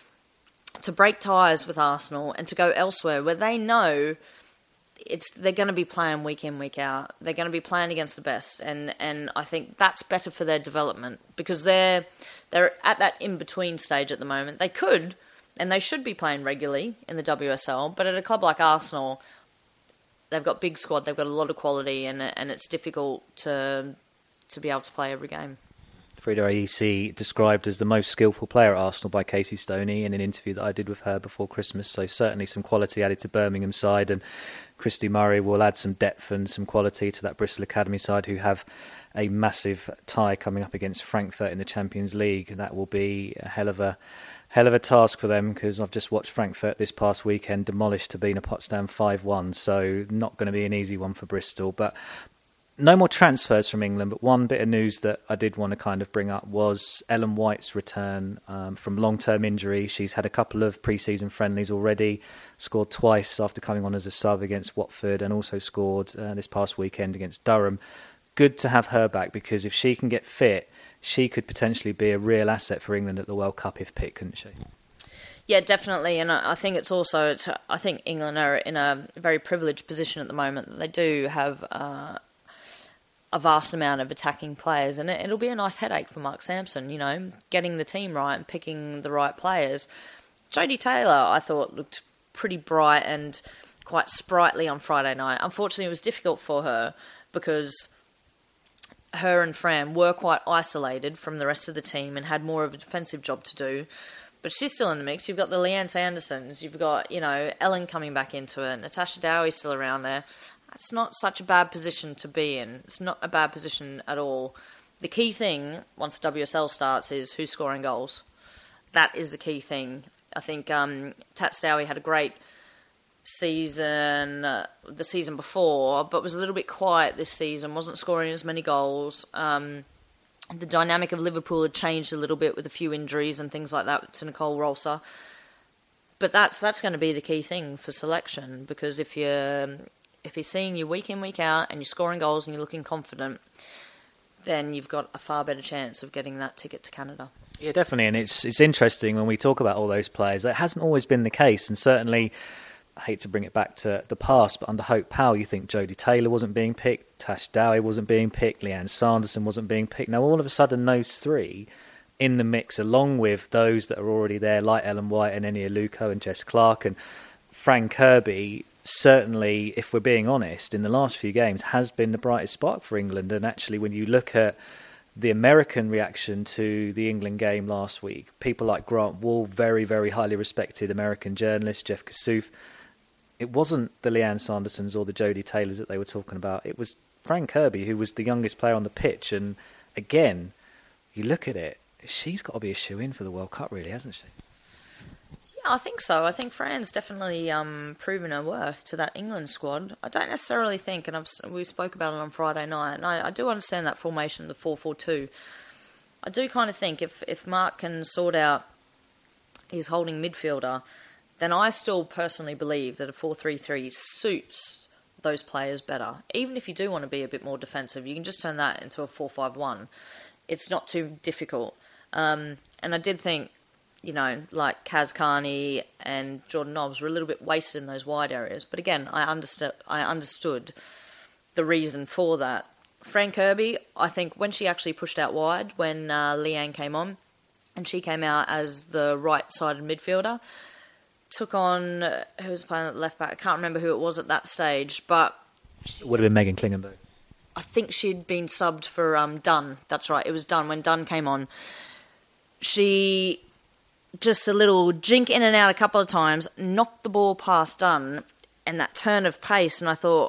[SPEAKER 2] to break ties with Arsenal and to go elsewhere where they know they're going to be playing week in, week out. They're going to be playing against the best, and I think that's better for their development, because they're at that in-between stage at the moment. They could and they should be playing regularly in the WSL, but at a club like Arsenal, they've got big squad, they've got a lot of quality, and it's difficult to be able to play every game.
[SPEAKER 1] Frida Aisi described as the most skillful player at Arsenal by Casey Stoney in an interview that I did with her before Christmas. So certainly some quality added to Birmingham side, and Christy Murray will add some depth and some quality to that Bristol Academy side, who have a massive tie coming up against Frankfurt in the Champions League. And that will be a hell of a task for them, because I've just watched Frankfurt this past weekend demolish Turbine Potsdam 5-1. So not going to be an easy one for Bristol. But no more transfers from England, but one bit of news that I did want to kind of bring up was Ellen White's return from long-term injury. She's had a couple of pre-season friendlies already, scored twice after coming on as a sub against Watford, and also scored this past weekend against Durham. Good to have her back, because if she can get fit, she could potentially be a real asset for England at the World Cup if picked, couldn't she?
[SPEAKER 2] Yeah, definitely, and I think I think England are in a very privileged position at the moment. They do have a vast amount of attacking players, and it'll be a nice headache for Mark Sampson, getting the team right and picking the right players. Jodie Taylor, I thought, looked pretty bright and quite sprightly on Friday night. Unfortunately, it was difficult for her because her and Fran were quite isolated from the rest of the team and had more of a defensive job to do. But she's still in the mix. You've got the Leanne Sandersons, you've got, Ellen coming back into it, Natasha Dowie's still around there. It's not such a bad position to be in. It's not a bad position at all. The key thing, once WSL starts, is who's scoring goals. That is the key thing. I think Tats Dowie had a great season the season before, but was a little bit quiet this season, wasn't scoring as many goals. The dynamic of Liverpool had changed a little bit with a few injuries and things like that to Nicole Rolser. But that's going to be the key thing for selection, because if you're seeing you week in, week out, and you're scoring goals and you're looking confident, then you've got a far better chance of getting that ticket to Canada.
[SPEAKER 1] Yeah, definitely, and it's interesting when we talk about all those players. That hasn't always been the case, and certainly, I hate to bring it back to the past, but under Hope Powell, you think Jodie Taylor wasn't being picked, Tash Dowie wasn't being picked, Leanne Sanderson wasn't being picked. Now, all of a sudden, those three in the mix, along with those that are already there, like Ellen White and Enia Luco and Jess Clark and Fran Kirby, certainly, if we're being honest, in the last few games has been the brightest spark for England. And actually, when you look at the American reaction to the England game last week, people like Grant Wall, very, very highly respected American journalist, Jeff Kassouf, it wasn't the Leanne Sandersons or the Jodie Taylors that they were talking about. It was Fran Kirby, who was the youngest player on the pitch. And again, you look at it, she's got to be a shoo-in for the World Cup, really, hasn't she?
[SPEAKER 2] I think so. I think Fran's definitely proven her worth to that England squad. I don't necessarily think, and we spoke about it on Friday night, and I do understand that formation, the 4-4-2. I do kind of think if Mark can sort out his holding midfielder, then I still personally believe that a 4-3-3 suits those players better. Even if you do want to be a bit more defensive, you can just turn that into a 4-5-1. It's not too difficult. And I did think, like Kaz Carney and Jordan Nobbs were a little bit wasted in those wide areas. But again, I understood the reason for that. Fran Kirby, I think when she actually pushed out wide, when Leanne came on, and she came out as the right-sided midfielder, took on, who was playing at left back? I can't remember who it was at that stage, but...
[SPEAKER 1] It would have been Megan Klingenberg.
[SPEAKER 2] I think she'd been subbed for Dunn. That's right, it was Dunn. When Dunn came on, she just a little jink in and out a couple of times, knocked the ball past Dunn, and that turn of pace. And I thought,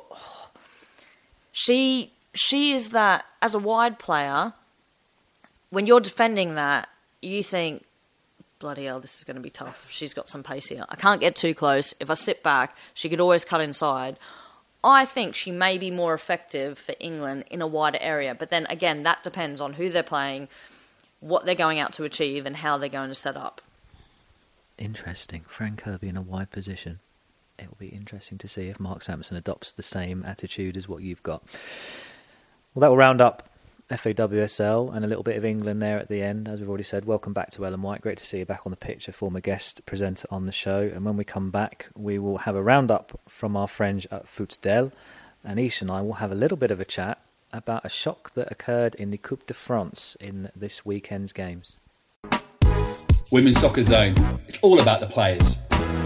[SPEAKER 2] she is that, as a wide player, when you're defending that, you think, bloody hell, this is going to be tough. She's got some pace here. I can't get too close. If I sit back, she could always cut inside. I think she may be more effective for England in a wider area. But then again, that depends on who they're playing, what they're going out to achieve, and how they're going to set up.
[SPEAKER 1] Interesting. Fran Kirby in a wide position. It will be interesting to see if Mark Sampson adopts the same attitude as what you've got. Well, that will round up FAWSL and a little bit of England there at the end. As we've already said, welcome back to Ellen White. Great to see you back on the pitch, a former guest presenter on the show. And when we come back, we will have a roundup from our friends at Footsdale. And Ish and I will have a little bit of a chat about a shock that occurred in the Coupe de France in this weekend's games.
[SPEAKER 3] Women's Soccer Zone. It's all about the players.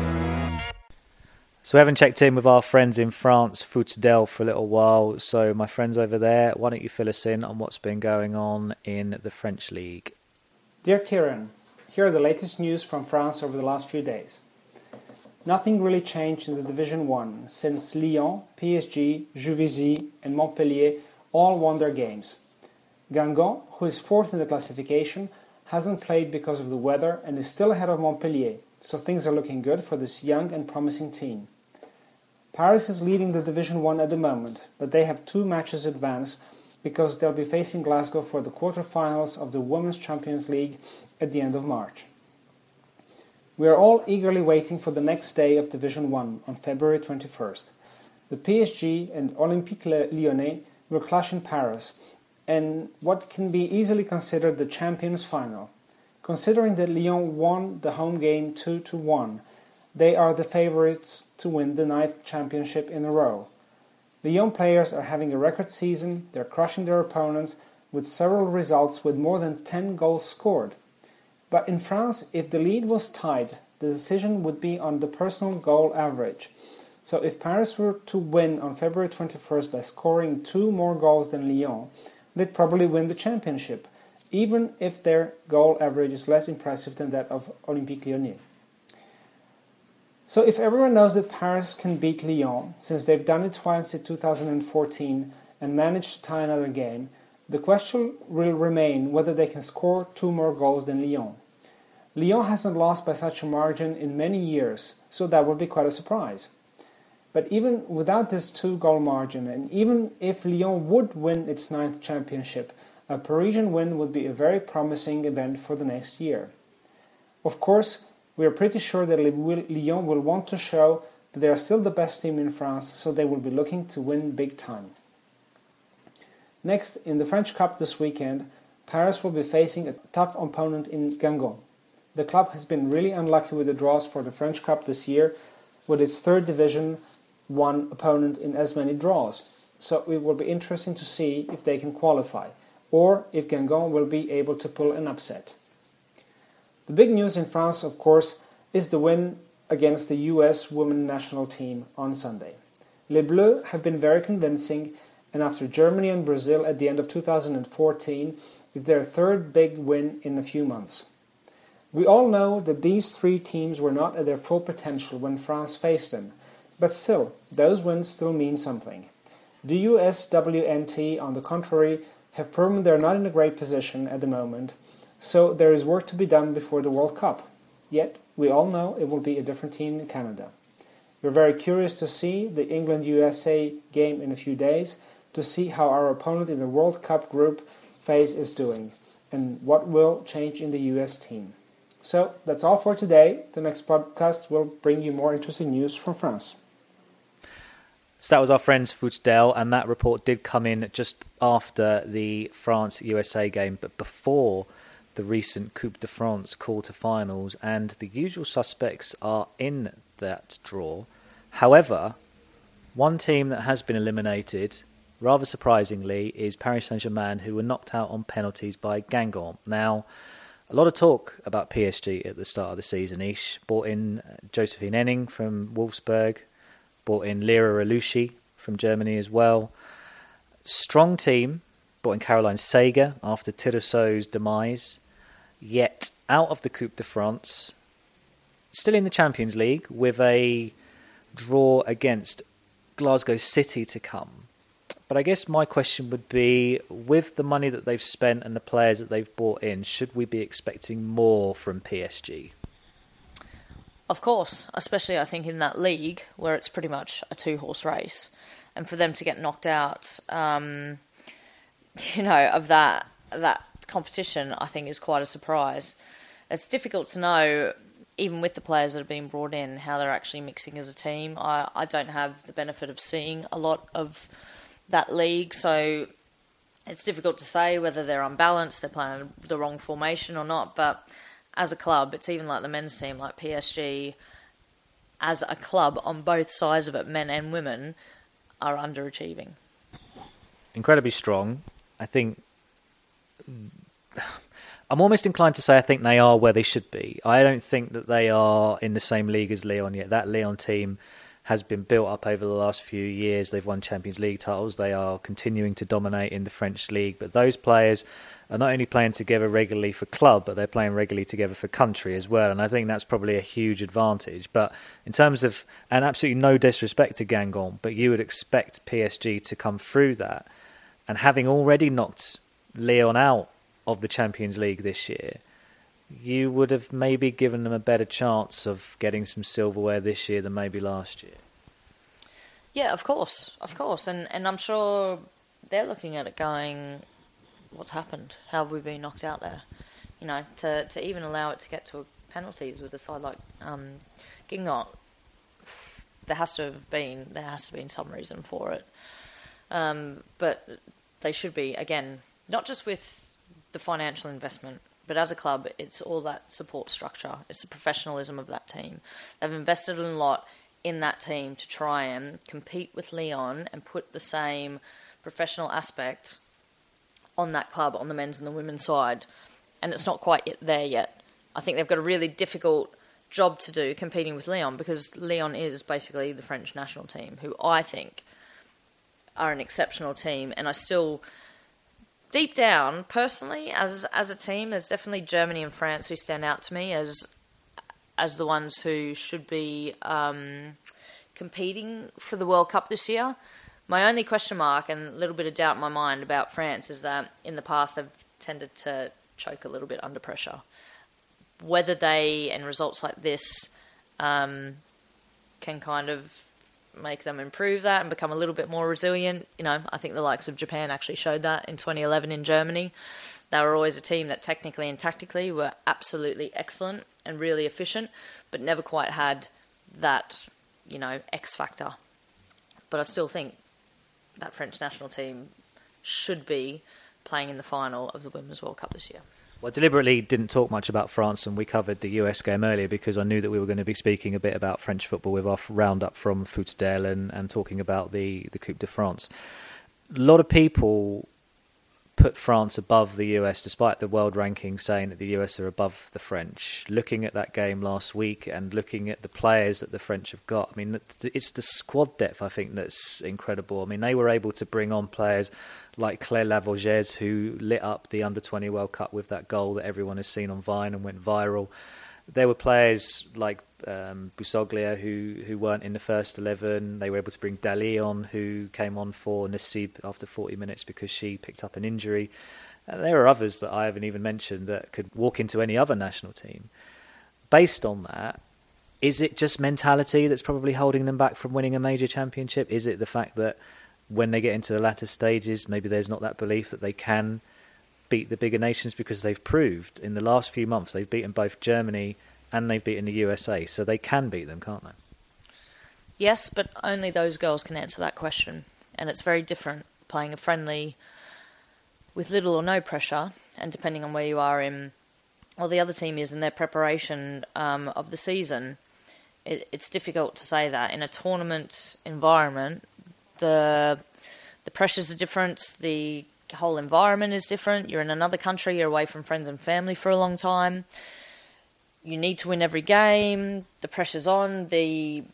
[SPEAKER 1] So we haven't checked in with our friends in France, Footsdale, for a little while. So my friends over there, why don't you fill us in on what's been going on in the French league?
[SPEAKER 13] Dear Kieran, here are the latest news from France over the last few days. Nothing really changed in the Division 1 since Lyon, PSG, Juvisy and Montpellier all won their games. Guingamp, who is fourth in the classification, hasn't played because of the weather and is still ahead of Montpellier, so things are looking good for this young and promising team. Paris is leading the Division 1 at the moment, but they have 2 matches advanced because they'll be facing Glasgow for the quarter-finals of the Women's Champions League at the end of March. We are all eagerly waiting for the next day of Division 1 on February 21st. The PSG and Olympique Lyonnais will clash in Paris, and what can be easily considered the Champions Final. Considering that Lyon won the home game 2-1, they are the favourites to win the 9th championship in a row. Lyon players are having a record season, they're crushing their opponents with several results with more than 10 goals scored. But in France, if the lead was tied, the decision would be on the personal goal average. So if Paris were to win on February 21st by scoring 2 more goals than Lyon, they'd probably win the championship, even if their goal average is less impressive than that of Olympique Lyonnais. So if everyone knows that Paris can beat Lyon, since they've done it twice in 2014 and managed to tie another game, the question will remain whether they can score 2 more goals than Lyon. Lyon hasn't lost by such a margin in many years, so that would be quite a surprise. But even without this 2-goal margin, and even if Lyon would win its 9th championship, a Parisian win would be a very promising event for the next year. Of course, we are pretty sure that Lyon will want to show that they are still the best team in France, so they will be looking to win big time. Next, in the French Cup this weekend, Paris will be facing a tough opponent in Guingamp. The club has been really unlucky with the draws for the French Cup this year, with its 3rd Division 1 opponent in as many draws. So it will be interesting to see if they can qualify, or if Guingamp will be able to pull an upset. The big news in France, of course, is the win against the US women's national team on Sunday. Les Bleus have been very convincing, and after Germany and Brazil at the end of 2014, it's their 3rd big win in a few months. We all know that these 3 teams were not at their full potential when France faced them, but still, those wins still mean something. The USWNT, on the contrary, have proven they're not in a great position at the moment, so there is work to be done before the World Cup. Yet, we all know it will be a different team in Canada. We're very curious to see the England-USA game in a few days, to see how our opponent in the World Cup group phase is doing, and what will change in the US team. So, that's all for today. The next podcast will bring you more interesting news from France.
[SPEAKER 1] So that was our friends Footsdale, and that report did come in just after the France-USA game, but before the recent Coupe de France quarter-finals, and the usual suspects are in that draw. However, one team that has been eliminated, rather surprisingly, is Paris Saint-Germain, who were knocked out on penalties by Guingamp. Now, a lot of talk about PSG at the start of the season. Ish brought in Josephine Enning from Wolfsburg, brought in Lira Alouchi from Germany as well. strong team, brought in Caroline Sager after Tirassot's demise, yet out of the Coupe de France, still in the Champions League with a draw against Glasgow City to come. But I guess my question would be, with the money that they've spent and the players that they've brought in, should we be expecting more from PSG?
[SPEAKER 2] Of course, especially I think in that league where it's pretty much a two-horse race. And for them to get knocked out, of that competition, I think is quite a surprise. It's difficult to know, even with the players that have been brought in, how they're actually mixing as a team. I don't have the benefit of seeing a lot of that league, so it's difficult to say whether they're unbalanced, they're playing the wrong formation or not. But as a club, it's even like the men's team, like PSG, as a club on both sides of it, men and women, are underachieving.
[SPEAKER 1] Incredibly strong. I think I'm almost inclined to say I think they are where they should be. I don't think that they are in the same league as Lyon yet. That Lyon team has been built up over the last few years. They've won Champions League titles. They are continuing to dominate in the French league. But those players are not only playing together regularly for club, but they're playing regularly together for country as well. And I think that's probably a huge advantage. But in terms of, and absolutely no disrespect to Guingamp, but you would expect PSG to come through that. And having already knocked Lyon out of the Champions League this year, you would have maybe given them a better chance of getting some silverware this year than maybe last year.
[SPEAKER 2] Yeah, of course. And I'm sure they're looking at it going, what's happened? How have we been knocked out there? To even allow it to get to penalties with a side like Guingamp, there has to be some reason for it. But they should be, again, not just with the financial investment, but as a club, it's all that support structure. It's the professionalism of that team. They've invested a lot in that team to try and compete with Lyon and put the same professional aspect on that club, on the men's and the women's side. And it's not quite there yet. I think they've got a really difficult job to do competing with Lyon, because Lyon is basically the French national team, who I think are an exceptional team. And I still, deep down, personally, as a team, there's definitely Germany and France who stand out to me as the ones who should be competing for the World Cup this year. My only question mark and a little bit of doubt in my mind about France is that in the past they've tended to choke a little bit under pressure. Whether they, and results like this, can kind of make them improve that and become a little bit more resilient. I think the likes of Japan actually showed that in 2011 in Germany. They were always a team that technically and tactically were absolutely excellent and really efficient, but never quite had that, X factor. But I still think that French national team should be playing in the final of the Women's World Cup this year.
[SPEAKER 1] Well, I deliberately didn't talk much about France, and we covered the US game earlier because I knew that we were going to be speaking a bit about French football with our roundup from Futsal and talking about the Coupe de France. A lot of people put France above the US, despite the world ranking saying that the US are above the French. Looking at that game last week and looking at the players that the French have got, I mean, it's the squad depth, I think, that's incredible. I mean, they were able to bring on players like Claire Lavogez, who lit up the Under-20 World Cup with that goal that everyone has seen on Vine and went viral. There were players like Busoglia who weren't in the first 11. They were able to bring Dali on, who came on for Nassib after 40 minutes because she picked up an injury. There are others that I haven't even mentioned that could walk into any other national team. Based on that, is it just mentality that's probably holding them back from winning a major championship? Is it the fact that when they get into the latter stages, maybe there's not that belief that they can beat the bigger nations, because they've proved in the last few months they've beaten both Germany and they've beaten the USA, so they can beat them, can't they?
[SPEAKER 2] Yes, but only those girls can answer that question, and it's very different playing a friendly with little or no pressure, and depending on where you are in, or the other team is in their preparation of the season, it's difficult to say that. In a tournament environment, the pressures are different, the whole environment is different. You're in another country, you're away from friends and family for a long time. You need to win every game. The pressure's on. The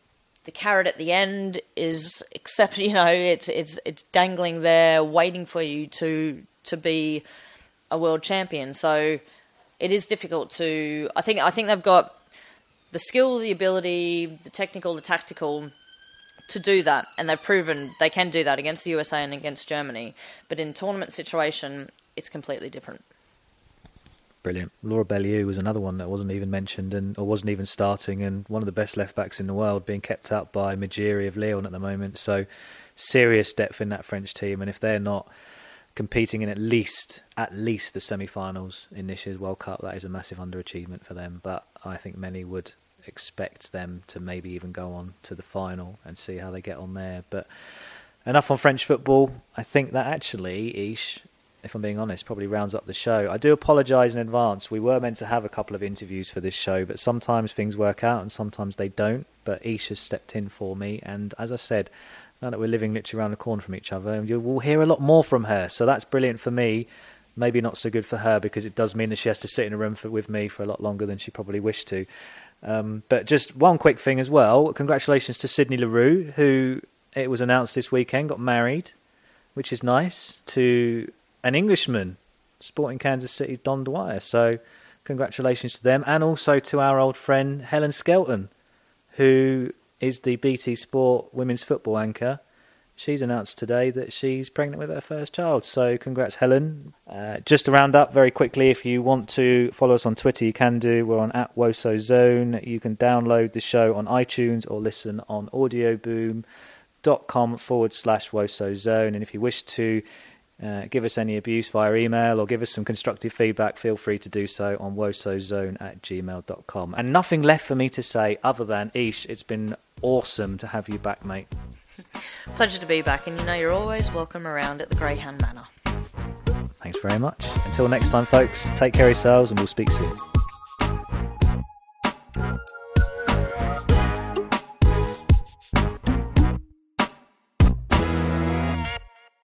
[SPEAKER 2] the carrot at the end is it's dangling there, waiting for you to be a world champion. So it is difficult to. I think they've got the skill, the ability, the technical, the tactical to do that, and they've proven they can do that against the USA and against Germany. But in tournament situation, it's completely different.
[SPEAKER 1] Brilliant. Laura Bellew was another one that wasn't even mentioned or wasn't even starting, and one of the best left-backs in the world, being kept out by Majiri of Lyon at the moment. So serious depth in that French team, and if they're not competing in at least the semi-finals in this year's World Cup, that is a massive underachievement for them. But I think many would expect them to maybe even go on to the final and see how they get on there. But enough on French football. I think that actually, Ish, if I'm being honest, probably rounds up the show. I do apologise in advance. We were meant to have a couple of interviews for this show, but sometimes things work out and sometimes they don't. But Ish has stepped in for me, and as I said, now that we're living literally around the corner from each other, you will hear a lot more from her. So that's brilliant for me. Maybe not so good for her, because it does mean that she has to sit in a room with me for a lot longer than she probably wished to. But just one quick thing as well. Congratulations to Sydney Leroux, who, it was announced this weekend, got married, which is nice, to an Englishman, Sporting Kansas City's Don Dwyer. So congratulations to them, and also to our old friend Helen Skelton, who is the BT Sport women's football anchor. She's announced today that she's pregnant with her first child. So congrats, Helen. Just to round up very quickly, if you want to follow us on Twitter, you can do. We're on @WosoZone. You can download the show on iTunes or listen on audioboom.com/WosoZone. And if you wish to give us any abuse via email or give us some constructive feedback, feel free to do so on wosozone@gmail.com. And nothing left for me to say other than, Ish, it's been awesome to have you back, mate.
[SPEAKER 2] Pleasure to be back, and you're always welcome around at the Greyhound Manor.
[SPEAKER 1] Thanks very much. Until next time, folks, take care of yourselves and we'll speak soon.